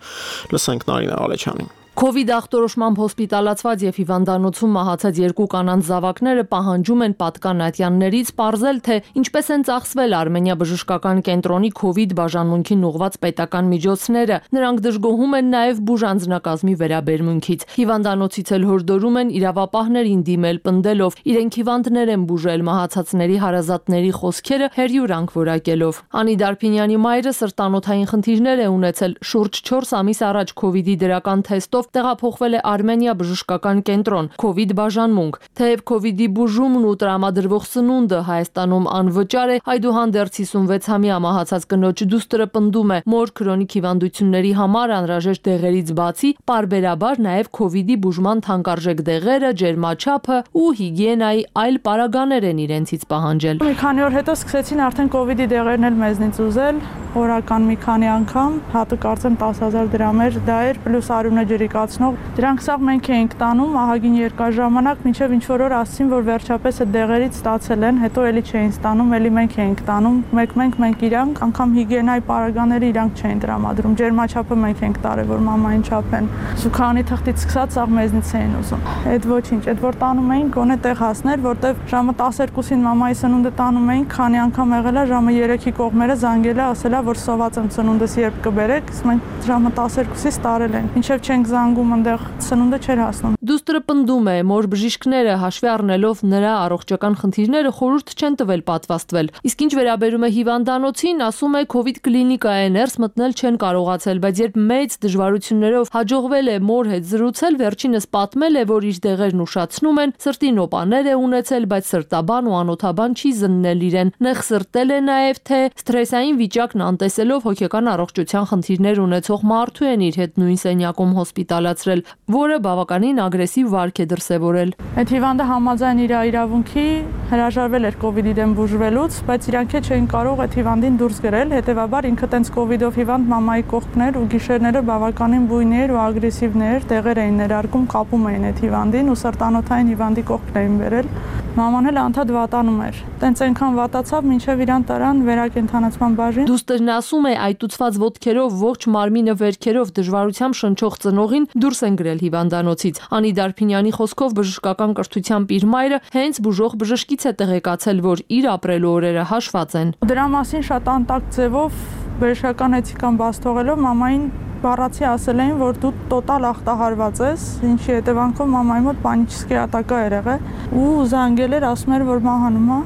Լսենք Նարինե Ղալեչյանին։ Կովիդ ախտորոշմամբ հոսպիտալացված եւ հիվանդանոցում մահացած երկու կանանց զավակները պահանջում են պատկանատյաններից պարզել, թե ինչպես են ծախսվել Արմենիա բժշկական կենտրոնի Կովիդ բաժանմունքին ուղղված պետական միջոցները։ Նրանք դժգոհում են նաեւ բուժանձնակազմի վերաբերմունքից։ Հիվանդանոցից էլ հորդորում են իրավապահներին դիմել պնդելով, իրենք հիվանդներ են բուժել մահացածների հարազատների խոսքերը հերյուրանք որակելով։ Անի Դարփինյանի մայրը սրտանոթային խնդիրներ է ունեցել, շուրջ 4 ամիս առաջ Կովիդի դրական թեստով տեղափոխվել է Արմենիա բժշկական կենտրոն, Կովիդ բաժանմունք։ Թեև Կովիդի բուժումն ու տրամադրվող սնունդը Հայաստանում անվճար է, այդուհանդերձ 56-ամյա մահացած կնոջ դուստրը պնդում է, մոր քրոնիկ հիվանդությունների համար անհրաժեշտ դեղերից բացի, պարբերաբար նաև Կովիդի բուժման թանկարժեք դեղերը, ջերմաչափը ու հիգիենայի այլ պարագաներ են իրենցից պահանջել։ Մի քանի օր հետո սկսեցին արդեն Կովիդի դեղերն էլ մեզնից ուզել, օրական մի քանի անգամ, հատը կարծեմ 10,000 դրամ էր, դա էր պլյուս արյունը ջրիկացնող։ Դրանք սաղ մենք էինք տանում ահագին երկար ժամանակ, մինչև ինչ որ օր ասցին, որ վերջապես այդ դեղերից ստացել են, հետո էլի չէին ստանում, էլի մենք էինք տանում, մենք իրանք, անգամ հիգիենայի պարագաները իրանք չէին տրամադրում, ջերմաչափը մենք էինք տարել, որ մամային չափեն։ Սուքանի թղթից սկսած սաղ մեզնից էին ուզում։ Այդ ոչինչ, այդ որ տանում էին, գոնե տեղ հասներ, որտեվ ժամը 12-ին մամայի սնունդը տանում էին, քանի անգամ եղել է ժամը 3-ի կողմերը զանգել է, ասել է, որ սոված եմ սնունդս երբ կբերեք, մենք ժամը 12-ից տարել ենք։ Մինչև չենք զանգում այնտեղ սնունդը չէր հասնում։ Դուստրը պնդում է, մոր բժիշկները հաշվի առնելով նրա առողջական խնդիրները խորհուրդ չեն տվել պատվաստվել։ Իսկ ինչ վերաբերում է հիվանդանոցին, ասում է Կովիդ կլինիկա է ներս մտնել չեն կարողացել, բայց երբ մեծ դժվարություններով հաջողվել է մոր հետ զրուցել, վերջինս պատմել է, որ իր դեղերն ուշացնում են, սրտի նոպաներ է ունեցել, բայց սրտաբան ու անօթաբան չի զննել իրեն։ Նեղսրտել է նաև, թե սթրեսային վիճակն անտեսելով հոգեկան առողջության խնդիրներ ունեցող մարդու են իր հետ նույն սենյակում հոսպիտալացրել, որը բավականին ագրեսիվ վարք է դրսևորել։ Այդ հիվանդը համաձայն իր իրավունքի հրաժարվել էր Կովիդի դեմ բուժվելուց, բայց իրանք չէին կարող այդ հիվանդին դուրս գրել, հետևաբար ինքը տենց Կովիդով հիվանդ մամայի կողքներ ու գիշերները բավականին բույներ ու ագրեսիվներ, տեղեր էին ներարկում, կապում էին այդ հիվանդին ու սրտանոթային հիվանդի կողքն էին բերել։ Մաման էլ անդադ վատանում էր։ Տենց այնքան վատացավ, մինչև իրան տարան վերակենդանացման բաժին։ Դուստերն ասում է, այտուցված ոտքերով ողջ մարմինը վերքերով դժվարությամբ շնչող ծնողին դուրս են գրել հիվանդանոցից։ Անի Դարփինյանի խոսքով բժշկական կրթությամբ իր մայրը հենց բուժող բժշկից է տեղեկացել, որ իր ապրելու օրերը հաշված են։ Դրա մասին շատ անտակ ձևով բժշկական էթիկան բաց թողելով մամային բառացի ասել էին, որ դու տոտալ ախտահարված ես, ինչի հետևանքով մամայի մոտ պանիչսկի ատակա էր եղել ու զանգել էր, ասում էր, որ մահանում է։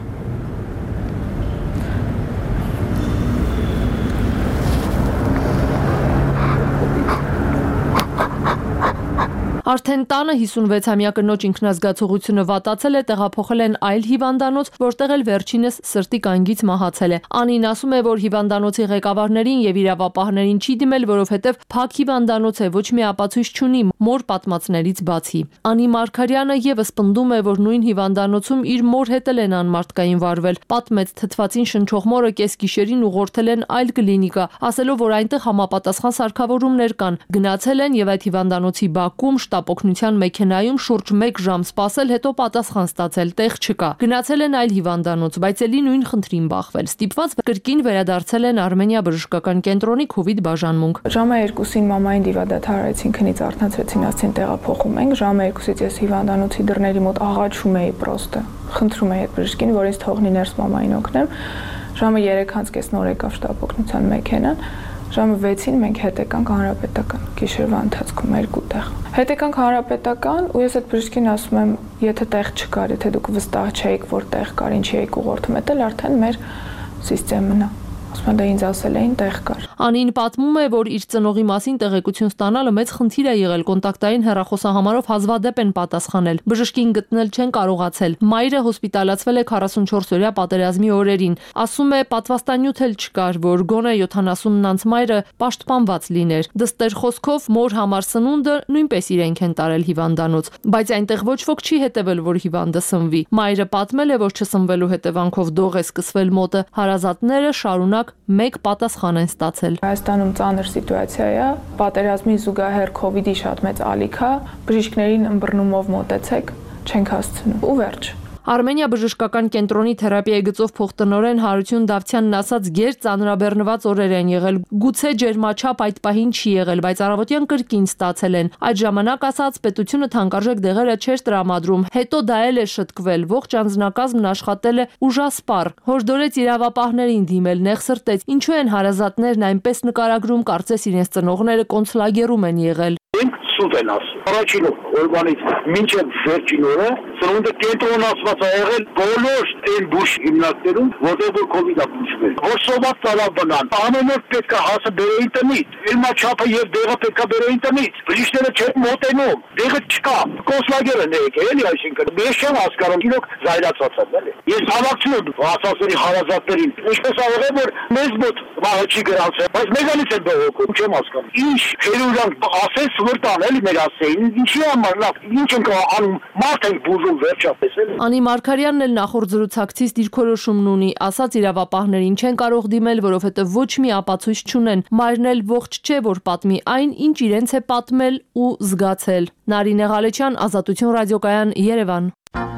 Արդեն տանը 56-ամյա կնոջ ինքնազգացողությունը վատացել է, տեղափոխել են այլ հիվանդանոց, որտեղ էլ վերջինս սրտի կանգից մահացել է։ Անին ասում է, որ հիվանդանոցի ղեկավարներին եւ իրավապահներին չի դիմել, որովհետեւ փակ հիվանդանոց է, ոչ մի ապացույց չունի մոր պատմածներից բացի։ Անի Մարգարյանը եւս պնդում է, որ նույն հիվանդանոցում իր մոր հետ են անմարդկային վարվել։ Պատմեց թթվածին շնչող մորը կեսգիշերին ուղղորդել են այլ կլինիկա, ասելով, որ այնտեղ համապատասխան սարքավորումներ կան։ Գնացել են եւ այդ հիվանդանոցի բակում շտապ օգնության մեքենայում շուրջ 1 ժամ սպասել, հետո պատասխան ստացել, տեղ չկա։ Գնացել են այլ հիվանդանոց, բայց ելի նույն խնդրին բախվել։ Ստիպված կրկին վերադարձել են Արմենիա բժշկական կենտրոնի COVID բաժանմունք։ Ժամը 2-ին մամային դիվադաթ արեցին, քնից արթնացրեցին, ասեցին տեղափոխում ենք։ Ժամը 2-ից ես հիվանդանոցի դռների մոտ աղաչում էի պրոստը։ Խնդրում էի այդ բժշկին, որ ինձ թողնի ներս մամային օգնեմ։ Ժամը 3:30 նոր եկավ շտապ օգնության մեքենան։ Ժամը 6-ին մենք հետ եկանք Հանրապետական, գիշերվա ընթացքում 2 տեղ։ Հետ եկանք Հանրապետական ու ես այդ բժշկին ասում եմ, եթե տեղ չկար, եթե դուք վստահ չէիք, որ տեղ կար, ինչի եք ուղղորդում, դա արդեն մեր սիստեմն է։ Ասում ինձ ասել էին տեղ կար։ Անին պատմում է, որ իր ծնողի մասին տեղեկություն ստանալը մեծ խնդիր է եղել, կոնտակտային հեռախոսահամարով հազվադեպ են պատասխանել։ Բժշկին գտնել չեն կարողացել։ Մայրը հոսպիտալացվել է 44-օրյա պատերազմի օրերին։ Ասում է, պատվաստանյութ էլ չկար, որ գոնե 70-անց մայրը պաշտպանված լիներ։ Դստեր խոսքով մոր համար սնունդը նույնպես իրենք են տարել հիվանդանոց, բայց այնտեղ ոչ ոք չի հետևել, որ հիվանդը սնվի։ Մայրը պատմել է, որ չսնվելու հետևանքով դող է սկսվել մոտը։ Հարազատները շարունակ մեկ պատասխան են ստացել։ Հայաստանում ծանր սիտուացիա է, պատերազմի զուգահեռ COVID-ի շատ մեծ ալիք է, բժիշկներին ըմբռնումով մոտեցեք, չենք հասցնում ու վերջ։ Արմենիա բժշկական կենտրոնի թերապիայի գծով փոխտնօրեն Հարություն Դավթյանն ասաց, գեր ծանրաբեռնված օրեր են եղել։ Գուցե ջերմաչափ այդ պահին չի եղել, բայց առավոտյան կրկին ստացել են։ Այդ ժամանակ ասաց, պետությունը թանկարժեք դեղերը չէր տրամադրում, հետո դա էլ է շտկվել, ողջ անձնակազմն աշխատել է ուժասպառ։ Հորդորեց իրավապահներին դիմել, նեղսրտեց, ինչու են հարազատներն այնպես նկարագրում, կարծես իրենց ծնողները կոնցլագերում են եղել։ Սուտ են ասում։ Առաջին օրվանից մինչև վերջին օրը սնունդը կենտրոնացված է եղել բոլոր այն բուժ հիմնարկներում, որտեղ որ COVID-ը բուժվել։ Որ սոված ծալաբնան, ամեն օր պետք է հասը բերեին տնից, ելմաչափը եւ դեղը պետք է բերեին տնից։ Բժիշկները չեն մոտենում, դեղը չկա։ Կոնսլագերը նեք, էլի, այսինքն ես չեմ հասկանում, իրոք զայրացած են, էլի։ Ես հավաքցնում ասածների հարազատներին, ինչպես ա եղել, որ մեզ մոտ վաղը չի գրանցել, բայց մեզանից են բողոքում, չեմ հասկանում։ Ինչ խերուրանք ասես որ տան էլի մեր ասեին, ինչի համար լավ, ինչ ենք անում, մարդ ենք բուժում վերջապես էլի։ Անի Մարգարյանն էլ նախորդ զրուցակցից դիրքորոշումն ունի, ասաց իրավապահներին չեն կարող դիմել, որովհետև ոչ մի ապացույց չունեն։ Մայրն էլ ողջ չէ, որ պատմի այն, ինչ իրենց է պատմել ու զգացել։ Նարինե Ղալեչյան, Ազատություն ռադիոկայան, Երևան։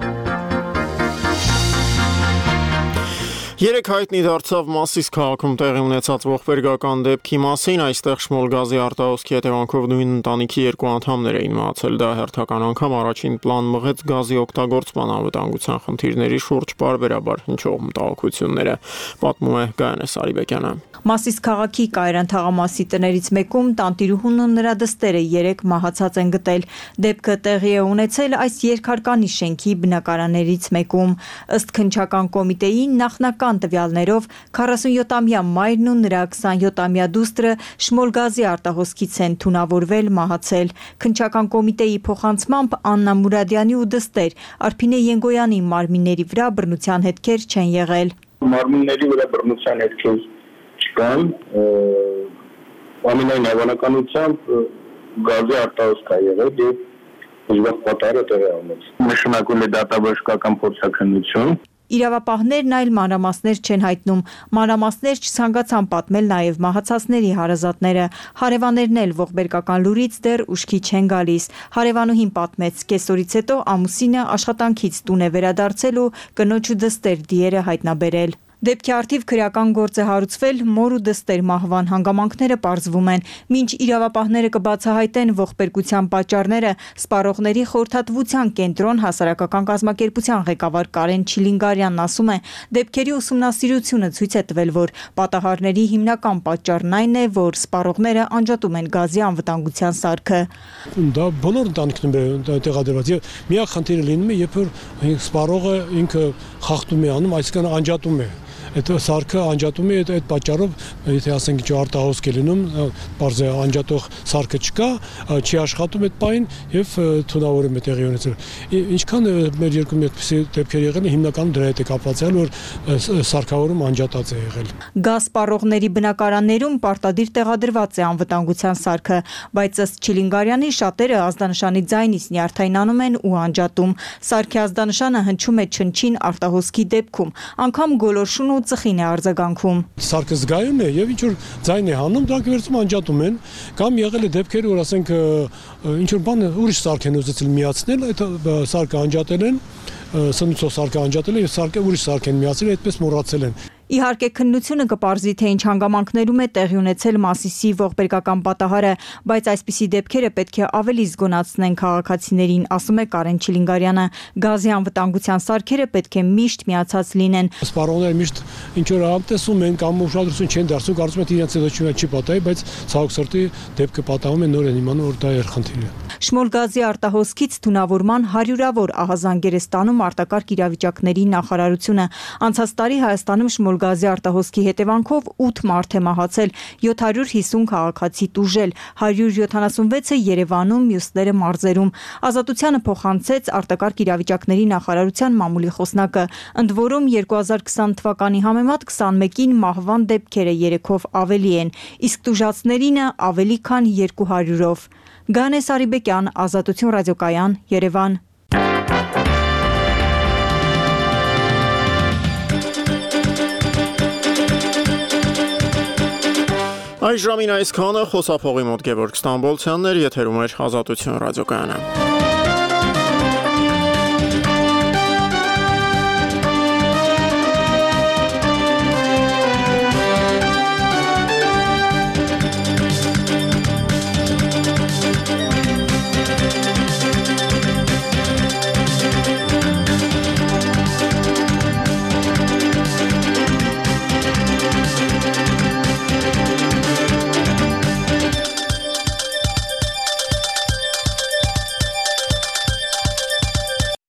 Երեք հայտնի դարձավ Մասիս քաղաքում տեղի ունեցած ողբերգական դեպքի մասին, այստեղ Շմոլ գազի արտահոսքի հետևանքով նույն ընտանիքի 2 անդամներ էին մահացել, դա հերթական անգամ առաջին պլան մղեց գազի օգտագործման անվտանգության խնդիրների շուրջ պարբերաբար հնչող մտահոգությունները, պատմում է Գայանե Սարիբեկյանը։ Մասիս քաղաքի Կայրան թաղամասի տներից մեկում տանտիրուհուն ու նրա դստերը 3 մահացած են գտել։ Դեպքը տեղի է ունեցել այս երկհարկանի շենքի բնակարաններից մեկում։ Ըստ քննչական կոմիտեի նախնական տվյալներով 47-ամյա մայրն ու նրա 27-ամյա դուստրը Շմոլ գազի արտահոսքից են թունավորվել, մահացել։ Քննչական կոմիտեի փոխանցմամբ Աննա Մուրադյանի ու դստեր Արփինե Ենգոյանի մարմինների վրա բռնության հետքեր չեն եղել։ Մարմինների վրա բռնության հետքեր չկան, ամենայն հավանականությամբ գազի արտահոսք է եղել եւ դժվար պատահարը տեղի ունեցել։ Նշանակում է դատաբժշկական փորձաքննություն։ Իրավապահներն այլ մանրամասներ չեն հայտնում։ Մանրամասներ չցանկացան պատմել նաև մահացածների հարազատները։ Հարևաններն էլ ողբերգական լուրից դեռ ուշքի չեն գալիս։ Հարևանուհին պատմեց, կեսօրից հետո ամուսինը աշխատանքից տուն է վերադարձել ու կնոջ ու դստեր դիերը հայտնաբերել։ Դեպքի առթիվ քրեական գործ է հարուցվել, մոր ու դստեր մահվան հանգամանքները պարզվում են։ Մինչ իրավապահները կբացահայտեն ողբերգության պատճառները, սպառողների խորհրդատվության կենտրոն հասարակական կազմակերպության ղեկավար Կարեն Չիլինգարյանն ասում է, դեպքերի ուսումնասիրությունը ցույց է տվել, որ պատահարների հիմնական պատճառն այն է, որ սպառողները անջատում են գազի անվտանգության սարքը։ Դա բոլոր ընտանիքներում է տեղադրված եւ միակ խնդիրը լինում է, երբ որ սպառողը ինքը խախտում է անում, այսինքն անջատում է այդ սարքը անջատում է, այդ պատճառով եթե ասենք ինչ արտահոսք է լինում, բարձ է անջատող սարքը չկա, չի աշխատում այդ պահին եւ թունավորում է տեղի ունեցել։ Ինչքան մեր երկու այդպիսի դեպքեր եղել են, հիմնականում դրա հետ է կապված եղել, որ սարքավորում անջատած է եղել։ Գազ սպառողների բնակարաններում պարտադիր տեղադրված է անվտանգության սարքը, բայց ըստ Չիլինգարյանի շատերը ազդանշանի ձայնից նյարդայնանում են ու անջատում։ Սարքի ազդանշանը հնչում է չնչին արտահոսքի դեպքում, անգամ գոլորշուն ու ծխին է արձագանքում։ Սարքը զգայուն է եւ ինչ որ ձայն է հանում, դրանք վերցում անջատում են, կամ եղել է դեպքեր, որ ասենք ինչ որ բան ուրիշ սարք են ուզեցել միացնել, այդ սարքը անջատել են, սնուցող սարքը անջատել են եւ սարքը ուրիշ սարք են միացել, այդպես մոռացել են։ Իհարկե քննությունը կպարզի, թե ինչ հանգամանքներում է տեղի ունեցել Մասիսի ողբերգական պատահարը, բայց այսպիսի դեպքերը պետք է ավելի զգոնացնեն քաղաքացիներին, ասում է Կարեն Չիլինգարյանը։ Գազի անվտանգության սարքերը պետք է միշտ միացած լինեն։ Սպառողները միշտ ինչ որ համտեսում են կամ ուշադրություն չեն դարձնում, կարծում են իրենց դեպքում չի պատահի, բայց ցավոք սրտի դեպքը պատահում է, նոր են իմանում, որ դա էր խնդիրը։ Շմուլ գազի արտահոսքից թունավորման հարյուրավոր ահազանգեր է ստանում արտակարգ իրավիճակների նախարարությունը։ Անցած տարի Հայաստանում շմուլ գազի արտահոսքի հետևանքով 8 մարդ է մահացել, 750 քաղաքացի տուժել, 176-ը Երևանում, մյուսները մարզերում։ Ազատությանը փոխանցեց արտակարգ իրավիճակների նախարարության մամուլի խոսնակը։ Ընդ որում 2020 թվականի համեմատ 21-ին մահվան դեպքերը 3-ով ավելի են, իսկ տուժածներինը ավելի քան 200-ով։ Գանե Սարիբեկյան, Ազատություն ռադիոկայան, Երևան։ Այս ժամին այսքանը, խոսափողի մոտ Գևորգ Ստամբոլցյանն էր, եթերում էր Ազատություն ռադիոկայանը։